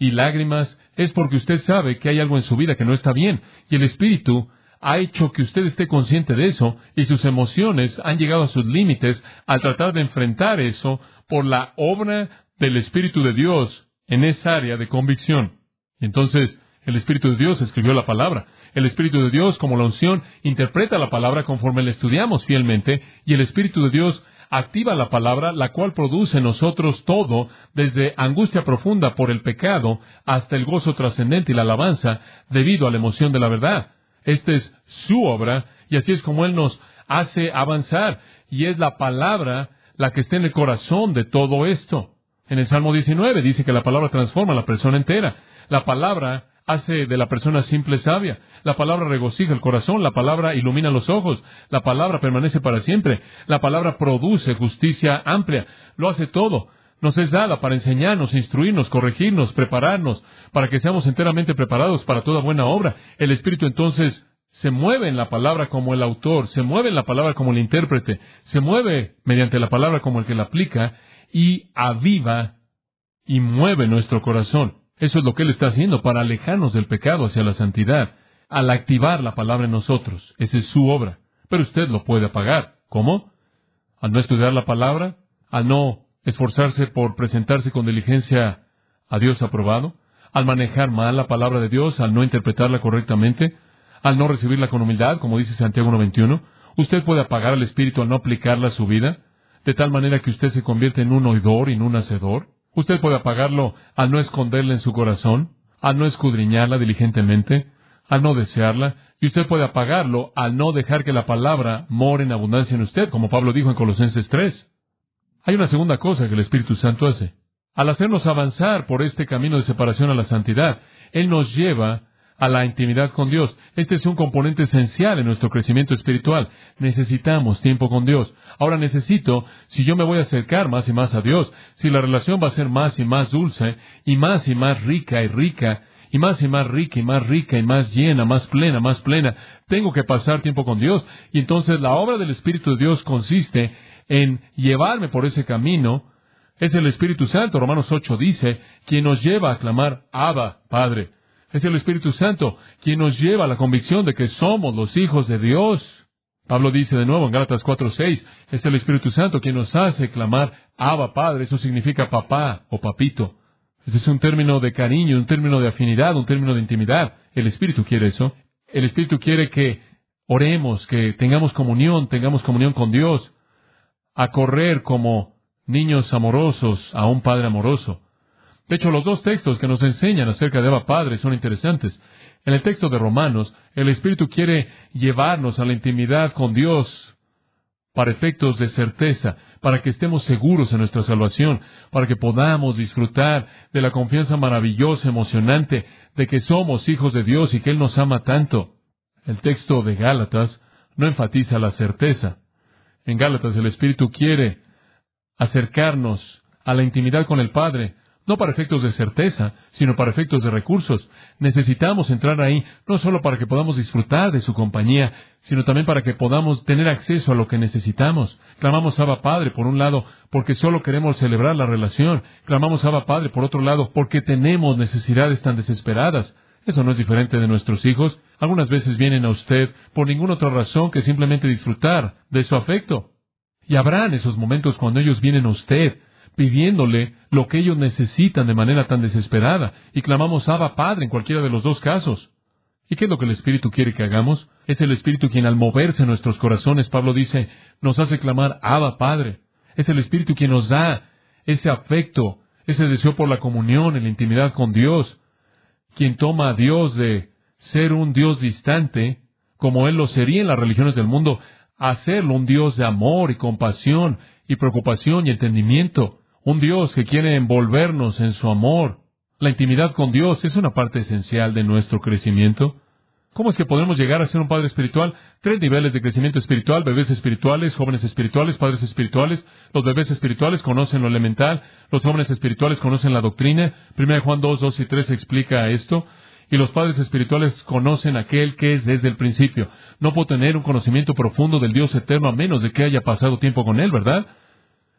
y lágrimas, es porque usted sabe que hay algo en su vida que no está bien, y el Espíritu ha hecho que usted esté consciente de eso, y sus emociones han llegado a sus límites al tratar de enfrentar eso por la obra del Espíritu de Dios en esa área de convicción. Entonces, el Espíritu de Dios escribió la palabra. El Espíritu de Dios, como la unción, interpreta la palabra conforme la estudiamos fielmente, y el Espíritu de Dios activa la palabra, la cual produce en nosotros todo, desde angustia profunda por el pecado hasta el gozo trascendente y la alabanza, debido a la emoción de la verdad. Esta es su obra, y así es como Él nos hace avanzar, y es la palabra la que está en el corazón de todo esto. En el Salmo diecinueve dice que la palabra transforma a la persona entera. La palabra hace de la persona simple sabia. La palabra regocija el corazón. La palabra ilumina los ojos. La palabra permanece para siempre. La palabra produce justicia amplia. Lo hace todo. Nos es dada para enseñarnos, instruirnos, corregirnos, prepararnos, para que seamos enteramente preparados para toda buena obra. El Espíritu entonces se mueve en la palabra como el autor, se mueve en la palabra como el intérprete, se mueve mediante la palabra como el que la aplica, y aviva y mueve nuestro corazón. Eso es lo que Él está haciendo para alejarnos del pecado hacia la santidad, al activar la palabra en nosotros. Esa es su obra. Pero usted lo puede apagar. ¿Cómo? Al no estudiar la palabra, al no esforzarse por presentarse con diligencia a Dios aprobado, al manejar mal la palabra de Dios, al no interpretarla correctamente, al no recibirla con humildad, como dice Santiago uno veintiuno. Usted puede apagar al Espíritu al no aplicarla a su vida, de tal manera que usted se convierte en un oidor y en un hacedor. Usted puede apagarlo al no esconderla en su corazón, al no escudriñarla diligentemente, al no desearla, y usted puede apagarlo al no dejar que la palabra more en abundancia en usted, como Pablo dijo en Colosenses tres. Hay una segunda cosa que el Espíritu Santo hace. Al hacernos avanzar por este camino de separación a la santidad, Él nos lleva a la intimidad con Dios. Este es un componente esencial en nuestro crecimiento espiritual. Necesitamos tiempo con Dios. Ahora necesito, si yo me voy a acercar más y más a Dios, si la relación va a ser más y más dulce, y más y más rica y rica, y más y más rica y más rica y más llena, más plena, más plena, tengo que pasar tiempo con Dios. Y entonces la obra del Espíritu de Dios consiste en llevarme por ese camino. Es el Espíritu Santo, Romanos ocho dice, quien nos lleva a clamar, Abba, Padre. Es el Espíritu Santo quien nos lleva a la convicción de que somos los hijos de Dios. Pablo dice de nuevo en Gálatas cuatro seis, es el Espíritu Santo quien nos hace clamar, Abba, Padre. Eso significa papá o papito. Este es un término de cariño, un término de afinidad, un término de intimidad. El Espíritu quiere eso. El Espíritu quiere que oremos, que tengamos comunión, tengamos comunión con Dios, a correr como niños amorosos a un Padre amoroso. De hecho, los dos textos que nos enseñan acerca de Abba Padre son interesantes. En el texto de Romanos, el Espíritu quiere llevarnos a la intimidad con Dios para efectos de certeza, para que estemos seguros en nuestra salvación, para que podamos disfrutar de la confianza maravillosa, emocionante, de que somos hijos de Dios y que Él nos ama tanto. El texto de Gálatas no enfatiza la certeza. En Gálatas el Espíritu quiere acercarnos a la intimidad con el Padre, no para efectos de certeza, sino para efectos de recursos. Necesitamos entrar ahí, no solo para que podamos disfrutar de su compañía, sino también para que podamos tener acceso a lo que necesitamos. Clamamos Abba Padre, por un lado, porque solo queremos celebrar la relación. Clamamos Abba Padre, por otro lado, porque tenemos necesidades tan desesperadas. Eso no es diferente de nuestros hijos. Algunas veces vienen a usted por ninguna otra razón que simplemente disfrutar de su afecto. Y habrán esos momentos cuando ellos vienen a usted, pidiéndole lo que ellos necesitan de manera tan desesperada, y clamamos Abba Padre en cualquiera de los dos casos. ¿Y qué es lo que el Espíritu quiere que hagamos? Es el Espíritu quien al moverse en nuestros corazones, Pablo dice, nos hace clamar Abba Padre. Es el Espíritu quien nos da ese afecto, ese deseo por la comunión, en la intimidad con Dios, quien toma a Dios de ser un Dios distante, como Él lo sería en las religiones del mundo, a hacerlo un Dios de amor y compasión y preocupación y entendimiento. Un Dios que quiere envolvernos en su amor. La intimidad con Dios es una parte esencial de nuestro crecimiento. ¿Cómo es que podemos llegar a ser un padre espiritual? Tres niveles de crecimiento espiritual: bebés espirituales, jóvenes espirituales, padres espirituales. Los bebés espirituales conocen lo elemental, los jóvenes espirituales conocen la doctrina. Primera de Juan dos, dos y tres explica esto. Y los padres espirituales conocen aquel que es desde el principio. No puedo tener un conocimiento profundo del Dios eterno a menos de que haya pasado tiempo con Él, ¿verdad?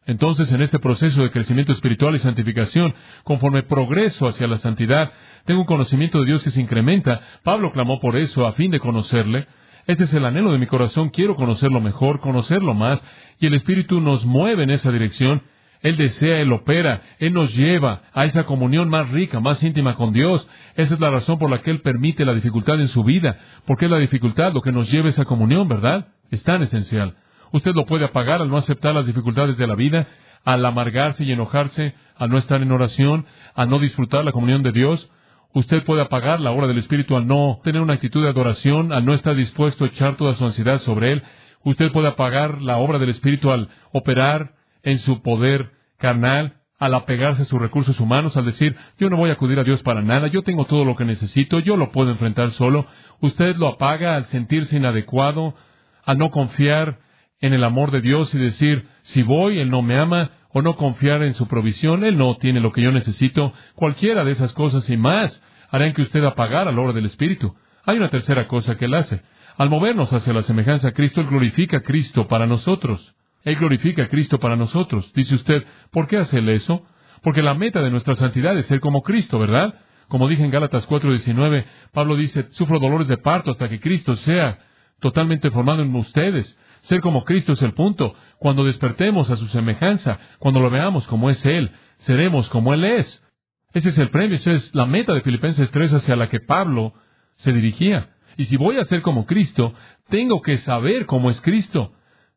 Entonces, en este proceso de crecimiento espiritual y santificación, conforme progreso hacia la santidad, tengo un conocimiento de Dios que se incrementa. Pablo clamó por eso, a fin de conocerle. Ese es el anhelo de mi corazón. Quiero conocerlo mejor, conocerlo más, y el Espíritu nos mueve en esa dirección. Él desea, Él opera, Él nos lleva a esa comunión más rica, más íntima con Dios. Esa es la razón por la que Él permite la dificultad en su vida, porque es la dificultad lo que nos lleva a esa comunión, ¿verdad? Es tan esencial. Usted lo puede apagar al no aceptar las dificultades de la vida, al amargarse y enojarse, al no estar en oración, al no disfrutar la comunión de Dios. Usted puede apagar la obra del Espíritu al no tener una actitud de adoración, al no estar dispuesto a echar toda su ansiedad sobre Él. Usted puede apagar la obra del Espíritu al operar en su poder carnal, al apegarse a sus recursos humanos, al decir, yo no voy a acudir a Dios para nada, yo tengo todo lo que necesito, yo lo puedo enfrentar solo. Usted lo apaga al sentirse inadecuado, al no confiar en el amor de Dios y decir, si voy, Él no me ama, o no confiar en su provisión, Él no tiene lo que yo necesito. Cualquiera de esas cosas y más harán que usted apagara la obra del Espíritu. Hay una tercera cosa que Él hace. Al movernos hacia la semejanza a Cristo, Él glorifica a Cristo para nosotros. Él glorifica a Cristo para nosotros. Dice usted, ¿por qué hace Él eso? Porque la meta de nuestra santidad es ser como Cristo, ¿verdad? Como dije en Gálatas cuatro diecinueve, Pablo dice, sufro dolores de parto hasta que Cristo sea totalmente formado en ustedes. Ser como Cristo es el punto. Cuando despertemos a su semejanza, cuando lo veamos como es Él, seremos como Él es. Ese es el premio, esa es la meta de Filipenses tres hacia la que Pablo se dirigía. Y si voy a ser como Cristo, tengo que saber cómo es Cristo.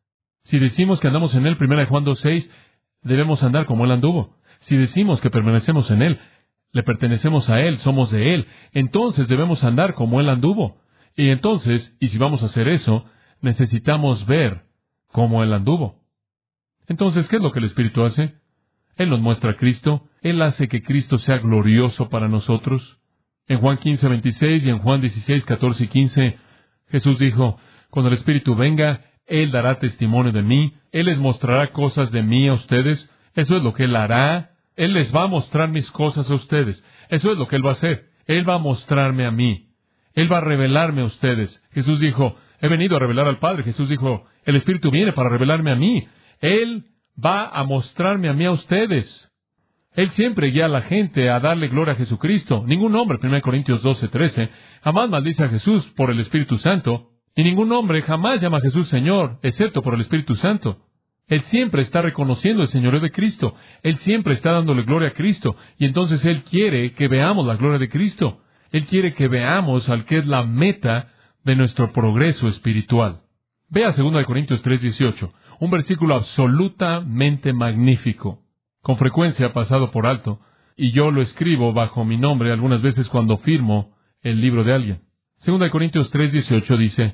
Si decimos que andamos en Él, primera de Juan dos seis, debemos andar como Él anduvo. Si decimos que permanecemos en Él, le pertenecemos a Él, somos de Él, entonces debemos andar como Él anduvo. Y entonces, y si vamos a hacer eso, necesitamos ver cómo Él anduvo. Entonces, ¿qué es lo que el Espíritu hace? Él nos muestra a Cristo. Él hace que Cristo sea glorioso para nosotros. En Juan quince veintiséis y en Juan dieciséis catorce y quince, Jesús dijo, cuando el Espíritu venga, Él dará testimonio de mí. Él les mostrará cosas de mí a ustedes. Eso es lo que Él hará. Él les va a mostrar mis cosas a ustedes. Eso es lo que Él va a hacer. Él va a mostrarme a mí. Él va a revelarme a ustedes. Jesús dijo, he venido a revelar al Padre. Jesús dijo, el Espíritu viene para revelarme a mí. Él va a mostrarme a mí a ustedes. Él siempre guía a la gente a darle gloria a Jesucristo. Ningún hombre, primera de Corintios doce trece, jamás maldice a Jesús por el Espíritu Santo. Y ningún hombre jamás llama a Jesús Señor, excepto por el Espíritu Santo. Él siempre está reconociendo el señorío de Cristo. Él siempre está dándole gloria a Cristo. Y entonces Él quiere que veamos la gloria de Cristo. Él quiere que veamos al que es la meta de nuestro progreso espiritual. Vea segunda de Corintios tres dieciocho, un versículo absolutamente magnífico. Con frecuencia pasado por alto, y yo lo escribo bajo mi nombre algunas veces cuando firmo el libro de alguien. segunda de Corintios tres dieciocho dice,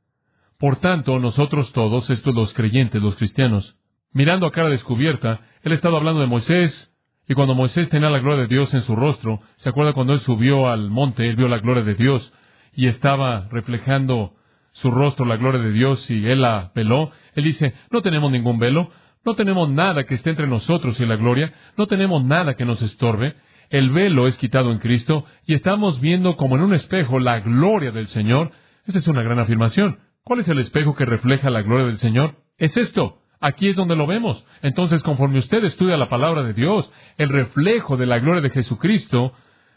por tanto, nosotros todos, estos los creyentes, los cristianos, mirando a cara descubierta, él ha estado hablando de Moisés, y cuando Moisés tenía la gloria de Dios en su rostro, ¿se acuerda cuando él subió al monte, él vio la gloria de Dios, y estaba reflejando su rostro la gloria de Dios, y él la veló? Él dice, no tenemos ningún velo, no tenemos nada que esté entre nosotros y la gloria, no tenemos nada que nos estorbe. El velo es quitado en Cristo, y estamos viendo como en un espejo la gloria del Señor. Esa es una gran afirmación. ¿Cuál es el espejo que refleja la gloria del Señor? Es esto. Aquí es donde lo vemos. Entonces, conforme usted estudia la palabra de Dios, el reflejo de la gloria de Jesucristo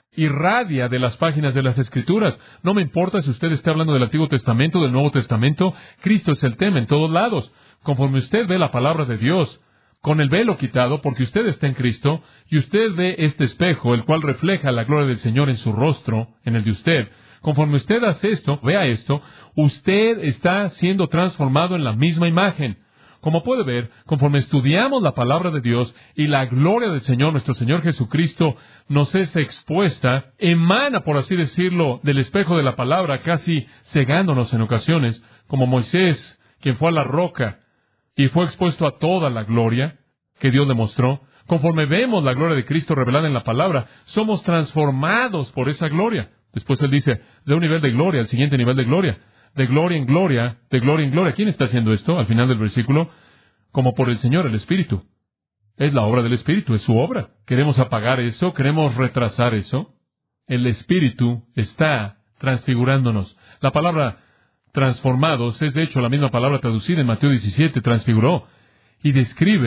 irradia de las páginas de las Escrituras. No me importa si usted está hablando del Antiguo Testamento o del Nuevo Testamento, Cristo es el tema en todos lados. Conforme usted ve la palabra de Dios, con el velo quitado, porque usted está en Cristo, y usted ve este espejo, el cual refleja la gloria del Señor en su rostro, en el de usted. Conforme usted hace esto, vea esto, usted está siendo transformado en la misma imagen. Como puede ver, conforme estudiamos la palabra de Dios y la gloria del Señor, nuestro Señor Jesucristo, nos es expuesta, emana, por así decirlo, del espejo de la palabra, casi cegándonos en ocasiones, como Moisés, quien fue a la roca y fue expuesto a toda la gloria que Dios le mostró. Conforme vemos la gloria de Cristo revelada en la palabra, somos transformados por esa gloria. Después él dice, de un nivel de gloria al siguiente nivel de gloria. De gloria en gloria, de gloria en gloria. ¿Quién está haciendo esto? Al final del versículo, como por el Señor, el Espíritu. Es la obra del Espíritu, es su obra. ¿Queremos apagar eso? ¿Queremos retrasar eso? El Espíritu está transfigurándonos. La palabra transformados es de hecho la misma palabra traducida en Mateo diecisiete, transfiguró, y describe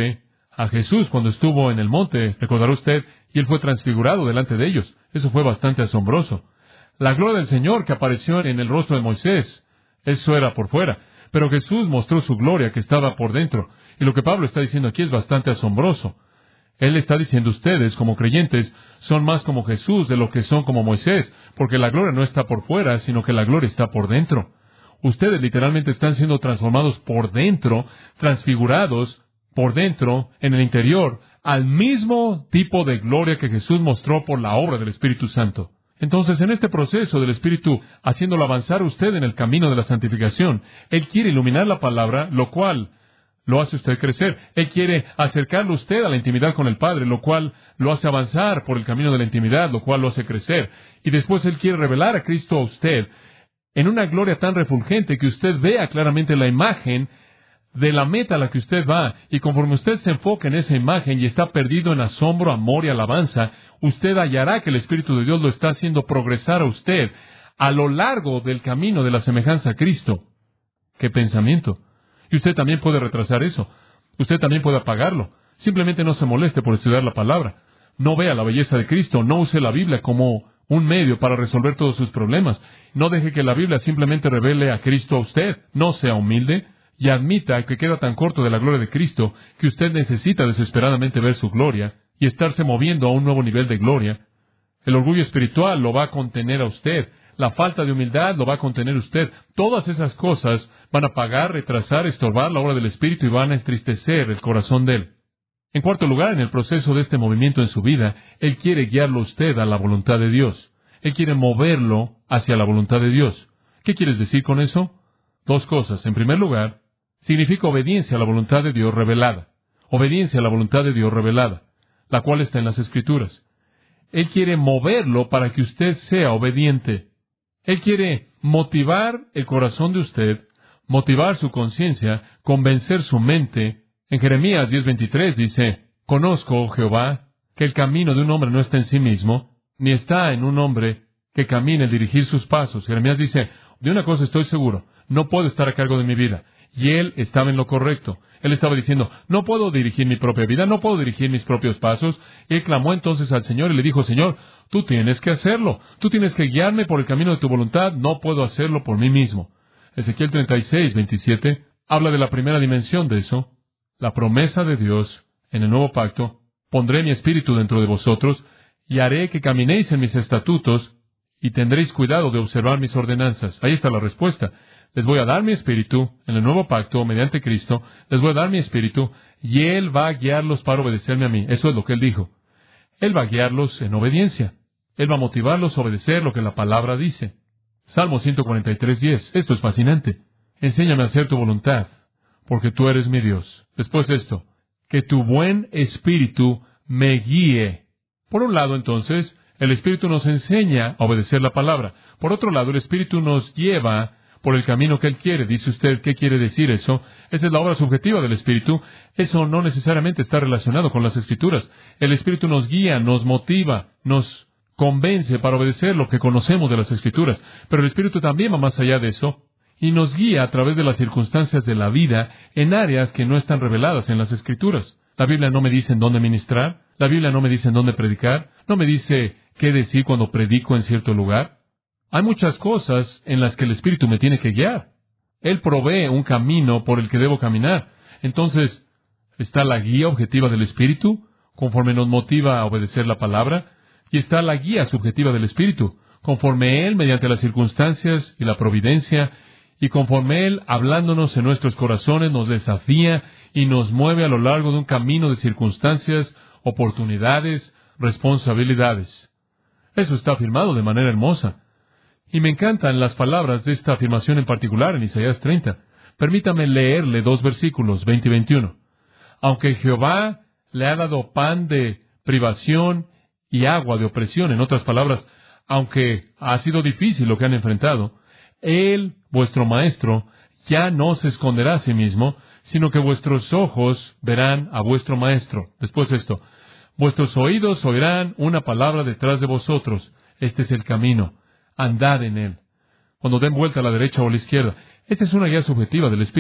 a Jesús cuando estuvo en el monte, recordará usted, y Él fue transfigurado delante de ellos. Eso fue bastante asombroso. La gloria del Señor que apareció en el rostro de Moisés, eso era por fuera. Pero Jesús mostró su gloria que estaba por dentro. Y lo que Pablo está diciendo aquí es bastante asombroso. Él está diciendo, ustedes, como creyentes, son más como Jesús de lo que son como Moisés, porque la gloria no está por fuera, sino que la gloria está por dentro. Ustedes literalmente están siendo transformados por dentro, transfigurados por dentro, en el interior, al mismo tipo de gloria que Jesús mostró por la obra del Espíritu Santo. Entonces, en este proceso del Espíritu, haciéndolo avanzar usted en el camino de la santificación, Él quiere iluminar la palabra, lo cual lo hace usted crecer. Él quiere acercarlo usted a la intimidad con el Padre, lo cual lo hace avanzar por el camino de la intimidad, lo cual lo hace crecer. Y después Él quiere revelar a Cristo a usted en una gloria tan refulgente que usted vea claramente la imagen de la meta a la que usted va, y conforme usted se enfoca en esa imagen y está perdido en asombro, amor y alabanza, usted hallará que el Espíritu de Dios lo está haciendo progresar a usted a lo largo del camino de la semejanza a Cristo. ¡Qué pensamiento! Y usted también puede retrasar eso. Usted también puede apagarlo. Simplemente no se moleste por estudiar la palabra. No vea la belleza de Cristo. No use la Biblia como un medio para resolver todos sus problemas. No deje que la Biblia simplemente revele a Cristo a usted. No sea humilde y admita que queda tan corto de la gloria de Cristo que usted necesita desesperadamente ver su gloria y estarse moviendo a un nuevo nivel de gloria. El orgullo espiritual lo va a contener a usted. La falta de humildad lo va a contener usted. Todas esas cosas van a apagar, retrasar, estorbar la obra del Espíritu y van a entristecer el corazón de Él. En cuarto lugar, en el proceso de este movimiento en su vida, Él quiere guiarlo a usted a la voluntad de Dios. Él quiere moverlo hacia la voluntad de Dios. ¿Qué quieres decir con eso? Dos cosas. En primer lugar, significa obediencia a la voluntad de Dios revelada. Obediencia a la voluntad de Dios revelada, la cual está en las Escrituras. Él quiere moverlo para que usted sea obediente. Él quiere motivar el corazón de usted, motivar su conciencia, convencer su mente. En Jeremías diez veintitrés dice, «Conozco, oh Jehová, que el camino de un hombre no está en sí mismo, ni está en un hombre que camine el dirigir sus pasos». Jeremías dice, «De una cosa estoy seguro, no puedo estar a cargo de mi vida». Y él estaba en lo correcto. Él estaba diciendo, no puedo dirigir mi propia vida, no puedo dirigir mis propios pasos. Y él clamó entonces al Señor y le dijo, Señor, tú tienes que hacerlo. Tú tienes que guiarme por el camino de tu voluntad. No puedo hacerlo por mí mismo. Ezequiel treinta y seis, veintisiete habla de la primera dimensión de eso. La promesa de Dios en el nuevo pacto. Pondré mi espíritu dentro de vosotros y haré que caminéis en mis estatutos y tendréis cuidado de observar mis ordenanzas. Ahí está la respuesta. Les voy a dar mi espíritu en el nuevo pacto mediante Cristo. Les voy a dar mi espíritu y Él va a guiarlos para obedecerme a mí. Eso es lo que Él dijo. Él va a guiarlos en obediencia. Él va a motivarlos a obedecer lo que la palabra dice. Salmo ciento cuarenta y tres, diez. Esto es fascinante. Enséñame a hacer tu voluntad, porque tú eres mi Dios. Después esto, que tu buen espíritu me guíe. Por un lado, entonces, el espíritu nos enseña a obedecer la palabra. Por otro lado, el espíritu nos lleva por el camino que Él quiere. Dice usted, ¿qué quiere decir eso? Esa es la obra subjetiva del Espíritu. Eso no necesariamente está relacionado con las Escrituras. El Espíritu nos guía, nos motiva, nos convence para obedecer lo que conocemos de las Escrituras. Pero el Espíritu también va más allá de eso y nos guía a través de las circunstancias de la vida en áreas que no están reveladas en las Escrituras. La Biblia no me dice en dónde ministrar. La Biblia no me dice en dónde predicar. No me dice qué decir cuando predico en cierto lugar. Hay muchas cosas en las que el Espíritu me tiene que guiar. Él provee un camino por el que debo caminar. Entonces, está la guía objetiva del Espíritu, conforme nos motiva a obedecer la palabra, y está la guía subjetiva del Espíritu, conforme Él, mediante las circunstancias y la providencia, y conforme Él, hablándonos en nuestros corazones, nos desafía y nos mueve a lo largo de un camino de circunstancias, oportunidades, responsabilidades. Eso está afirmado de manera hermosa. Y me encantan las palabras de esta afirmación en particular en Isaías treinta. Permítame leerle dos versículos, veinte y veintiuno. Aunque Jehová le ha dado pan de privación y agua de opresión, en otras palabras, aunque ha sido difícil lo que han enfrentado, Él, vuestro Maestro, ya no se esconderá a sí mismo, sino que vuestros ojos verán a vuestro Maestro. Después esto, vuestros oídos oirán una palabra detrás de vosotros. Este es el camino. Andad en él. Cuando den vuelta a la derecha o a la izquierda. Esta es una guía subjetiva del Espíritu.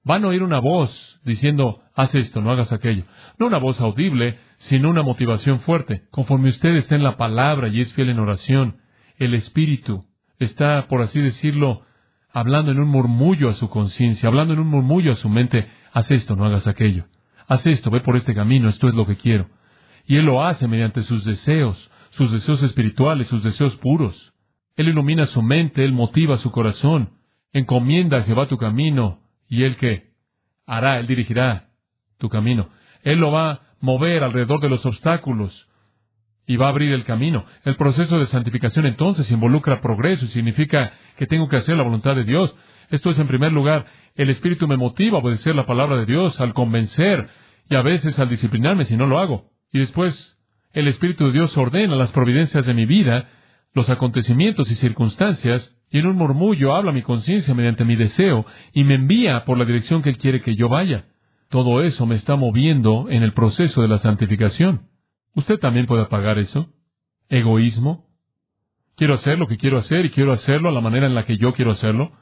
Van a oír una voz diciendo, haz esto, no hagas aquello. No una voz audible, sino una motivación fuerte. Conforme usted está en la palabra y es fiel en oración, el Espíritu está, por así decirlo, hablando en un murmullo a su conciencia, hablando en un murmullo a su mente, haz esto, no hagas aquello. Haz esto, ve por este camino, esto es lo que quiero. Y Él lo hace mediante sus deseos, sus deseos espirituales, sus deseos puros. Él ilumina su mente, Él motiva su corazón. Encomienda a Jehová tu camino, y Él ¿qué? Hará, Él dirigirá tu camino. Él lo va a mover alrededor de los obstáculos y va a abrir el camino. El proceso de santificación entonces involucra progreso y significa que tengo que hacer la voluntad de Dios. Esto es, en primer lugar, el Espíritu me motiva a obedecer la palabra de Dios, al convencer y a veces al disciplinarme si no lo hago. Y después, el Espíritu de Dios ordena las providencias de mi vida, los acontecimientos y circunstancias, y en un murmullo habla mi conciencia mediante mi deseo y me envía por la dirección que Él quiere que yo vaya. Todo eso me está moviendo en el proceso de la santificación. ¿Usted también puede apagar eso? ¿Egoísmo? Quiero hacer lo que quiero hacer y quiero hacerlo a la manera en la que yo quiero hacerlo.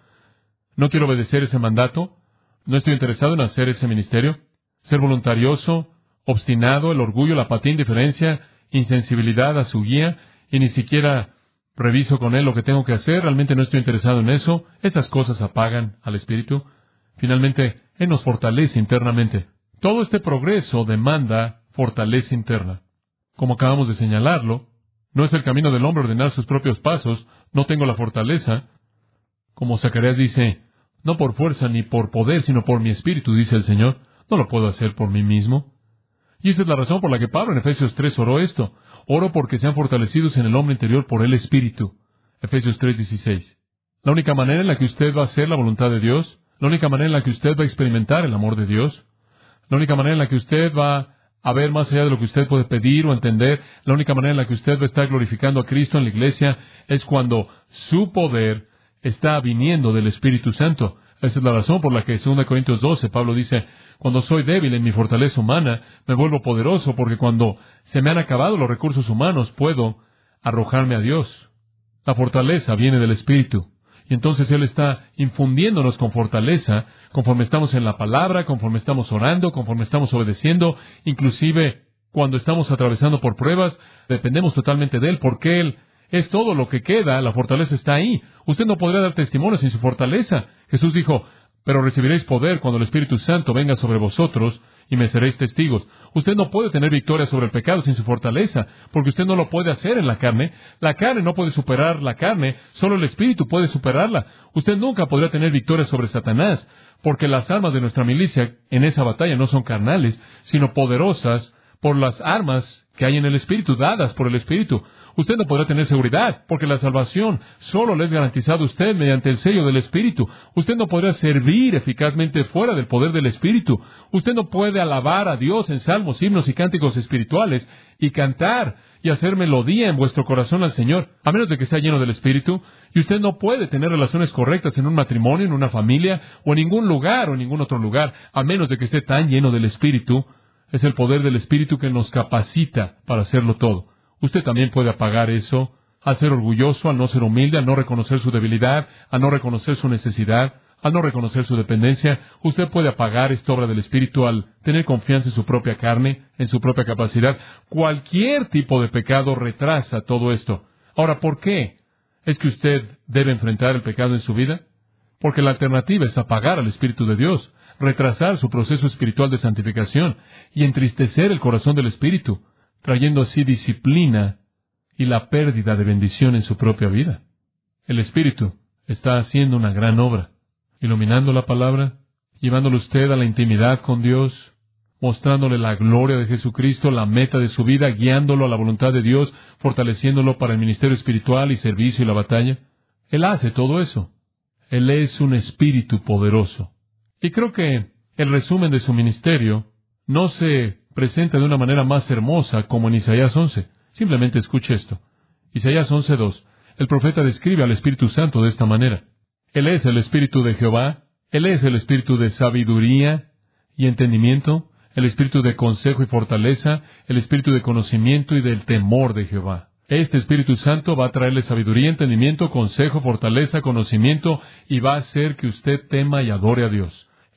No quiero obedecer ese mandato. No estoy interesado en hacer ese ministerio. Ser voluntarioso, obstinado, el orgullo, la apatía, indiferencia, insensibilidad a su guía, y ni siquiera reviso con Él lo que tengo que hacer. Realmente no estoy interesado en eso. Estas cosas apagan al Espíritu. Finalmente, Él nos fortalece internamente. Todo este progreso demanda fortaleza interna. Como acabamos de señalarlo, no es el camino del hombre ordenar sus propios pasos. No tengo la fortaleza. Como Zacarías dice, no por fuerza ni por poder, sino por mi espíritu, dice el Señor. No lo puedo hacer por mí mismo. Y esa es la razón por la que Pablo en Efesios tres oró esto. Oro porque sean fortalecidos en el hombre interior por el Espíritu. Efesios tres dieciséis. La única manera en la que usted va a hacer la voluntad de Dios, la única manera en la que usted va a experimentar el amor de Dios, la única manera en la que usted va a ver más allá de lo que usted puede pedir o entender, la única manera en la que usted va a estar glorificando a Cristo en la iglesia es cuando su poder está viniendo del Espíritu Santo. Esa es la razón por la que en segunda Corintios doce Pablo dice, cuando soy débil en mi fortaleza humana, me vuelvo poderoso, porque cuando se me han acabado los recursos humanos, puedo arrojarme a Dios. La fortaleza viene del Espíritu. Y entonces Él está infundiéndonos con fortaleza, conforme estamos en la palabra, conforme estamos orando, conforme estamos obedeciendo, inclusive cuando estamos atravesando por pruebas, dependemos totalmente de Él, porque Él es todo lo que queda, la fortaleza está ahí. Usted no podría dar testimonio sin su fortaleza. Jesús dijo, pero recibiréis poder cuando el Espíritu Santo venga sobre vosotros y me seréis testigos. Usted no puede tener victoria sobre el pecado sin su fortaleza, porque usted no lo puede hacer en la carne. La carne no puede superar la carne, solo el Espíritu puede superarla. Usted nunca podrá tener victoria sobre Satanás, porque las armas de nuestra milicia en esa batalla no son carnales, sino poderosas por las armas que hay en el Espíritu, dadas por el Espíritu. Usted no podrá tener seguridad, porque la salvación solo le es garantizada a usted mediante el sello del Espíritu. Usted no podrá servir eficazmente fuera del poder del Espíritu. Usted no puede alabar a Dios en salmos, himnos y cánticos espirituales y cantar y hacer melodía en vuestro corazón al Señor, a menos de que sea lleno del Espíritu. Y usted no puede tener relaciones correctas en un matrimonio, en una familia, o en ningún lugar o en ningún otro lugar, a menos de que esté tan lleno del Espíritu. Es el poder del Espíritu que nos capacita para hacerlo todo. Usted también puede apagar eso al ser orgulloso, al no ser humilde, al no reconocer su debilidad, al no reconocer su necesidad, al no reconocer su dependencia. Usted puede apagar esta obra del Espíritu al tener confianza en su propia carne, en su propia capacidad. Cualquier tipo de pecado retrasa todo esto. Ahora, ¿por qué es que usted debe enfrentar el pecado en su vida? Porque la alternativa es apagar al Espíritu de Dios, retrasar su proceso espiritual de santificación y entristecer el corazón del Espíritu, trayendo así disciplina y la pérdida de bendición en su propia vida. El Espíritu está haciendo una gran obra, iluminando la palabra, llevándole usted a la intimidad con Dios, mostrándole la gloria de Jesucristo, la meta de su vida, guiándolo a la voluntad de Dios, fortaleciéndolo para el ministerio espiritual y servicio y la batalla. Él hace todo eso. Él es un Espíritu poderoso. Y creo que el resumen de su ministerio no se presenta de una manera más hermosa como en Isaías once. Simplemente escuche esto. Isaías once dos. El profeta describe al Espíritu Santo de esta manera. Él es el Espíritu de Jehová. Él es el Espíritu de sabiduría y entendimiento, el Espíritu de consejo y fortaleza, el Espíritu de conocimiento y del temor de Jehová. Este Espíritu Santo va a traerle sabiduría, entendimiento, consejo, fortaleza, conocimiento, y va a hacer que usted tema y adore a Dios.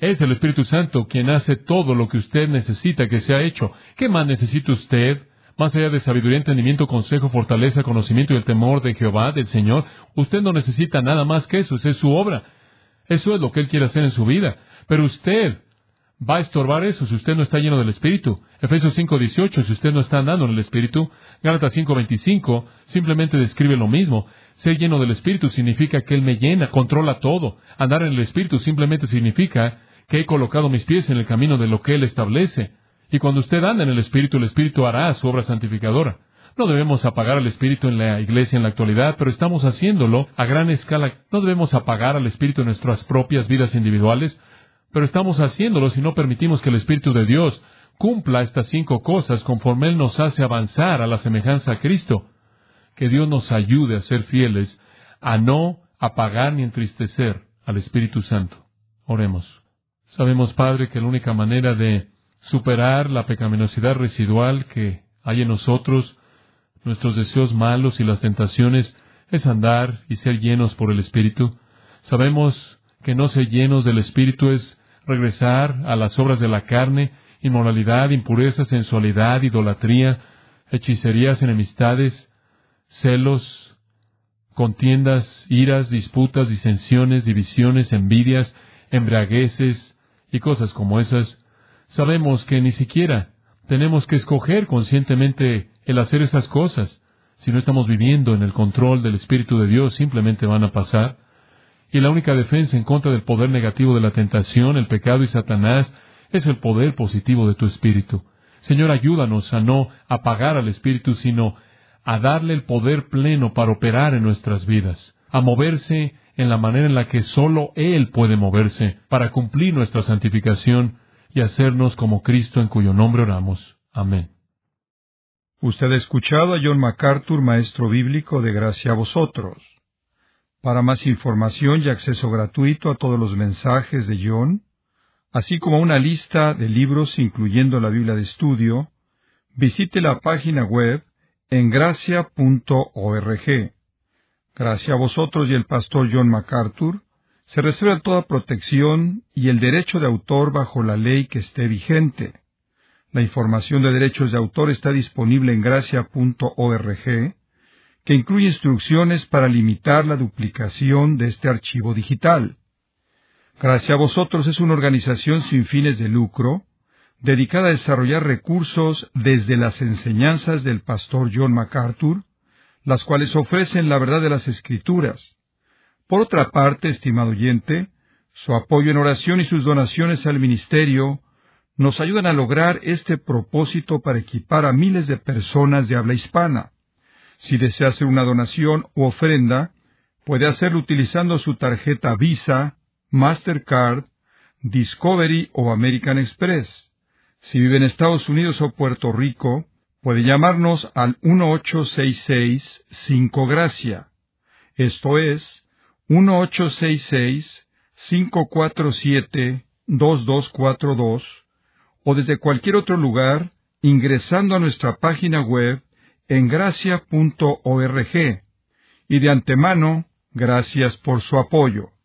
Es el Espíritu Santo quien hace todo lo que usted necesita que sea hecho. ¿Qué más necesita usted? Más allá de sabiduría, entendimiento, consejo, fortaleza, conocimiento y el temor de Jehová, del Señor, usted no necesita nada más que eso. Esa es su obra. Eso es lo que Él quiere hacer en su vida. Pero usted va a estorbar eso si usted no está lleno del Espíritu. Efesios cinco dieciocho, si usted no está andando en el Espíritu. Gálatas cinco veinticinco, simplemente describe lo mismo. Ser lleno del Espíritu significa que Él me llena, controla todo. Andar en el Espíritu simplemente significa que he colocado mis pies en el camino de lo que Él establece. Y cuando usted anda en el Espíritu, el Espíritu hará su obra santificadora. No debemos apagar al Espíritu en la iglesia en la actualidad, pero estamos haciéndolo a gran escala. No debemos apagar al Espíritu en nuestras propias vidas individuales, pero estamos haciéndolo si no permitimos que el Espíritu de Dios cumpla estas cinco cosas conforme Él nos hace avanzar a la semejanza a Cristo. Que Dios nos ayude a ser fieles, a no apagar ni entristecer al Espíritu Santo. Oremos. Sabemos, Padre, que la única manera de superar la pecaminosidad residual que hay en nosotros, nuestros deseos malos y las tentaciones, es andar y ser llenos por el Espíritu. Sabemos que no ser llenos del Espíritu es regresar a las obras de la carne, inmoralidad, impureza, sensualidad, idolatría, hechicerías, enemistades, celos, contiendas, iras, disputas, disensiones, divisiones, envidias, embriagueces y cosas como esas. Sabemos que ni siquiera tenemos que escoger conscientemente el hacer esas cosas. Si no estamos viviendo en el control del Espíritu de Dios, simplemente van a pasar. Y la única defensa en contra del poder negativo de la tentación, el pecado y Satanás, es el poder positivo de tu Espíritu. Señor, ayúdanos a no apagar al Espíritu, sino a darle el poder pleno para operar en nuestras vidas, a moverse en la manera en la que solo Él puede moverse, para cumplir nuestra santificación y hacernos como Cristo, en cuyo nombre oramos. Amén. Usted ha escuchado a John MacArthur, maestro bíblico, de gracia a vosotros. Para más información y acceso gratuito a todos los mensajes de John, así como una lista de libros incluyendo la Biblia de estudio, visite la página web en gracia punto org. Gracias a vosotros y el pastor John MacArthur, se reserva toda protección y el derecho de autor bajo la ley que esté vigente. La información de derechos de autor está disponible en gracia punto org, que incluye instrucciones para limitar la duplicación de este archivo digital. Gracias a vosotros es una organización sin fines de lucro, dedicada a desarrollar recursos desde las enseñanzas del pastor John MacArthur, las cuales ofrecen la verdad de las Escrituras. Por otra parte, estimado oyente, su apoyo en oración y sus donaciones al ministerio nos ayudan a lograr este propósito para equipar a miles de personas de habla hispana. Si desea hacer una donación u ofrenda, puede hacerlo utilizando su tarjeta Visa, Mastercard, Discovery o American Express. Si vive en Estados Unidos o Puerto Rico, puede llamarnos al uno ocho seis seis cinco Gracia. Esto es, uno ocho seis seis cinco cuatro siete dos dos cuatro dos, o desde cualquier otro lugar, ingresando a nuestra página web en gracia punto org. Y de antemano, gracias por su apoyo.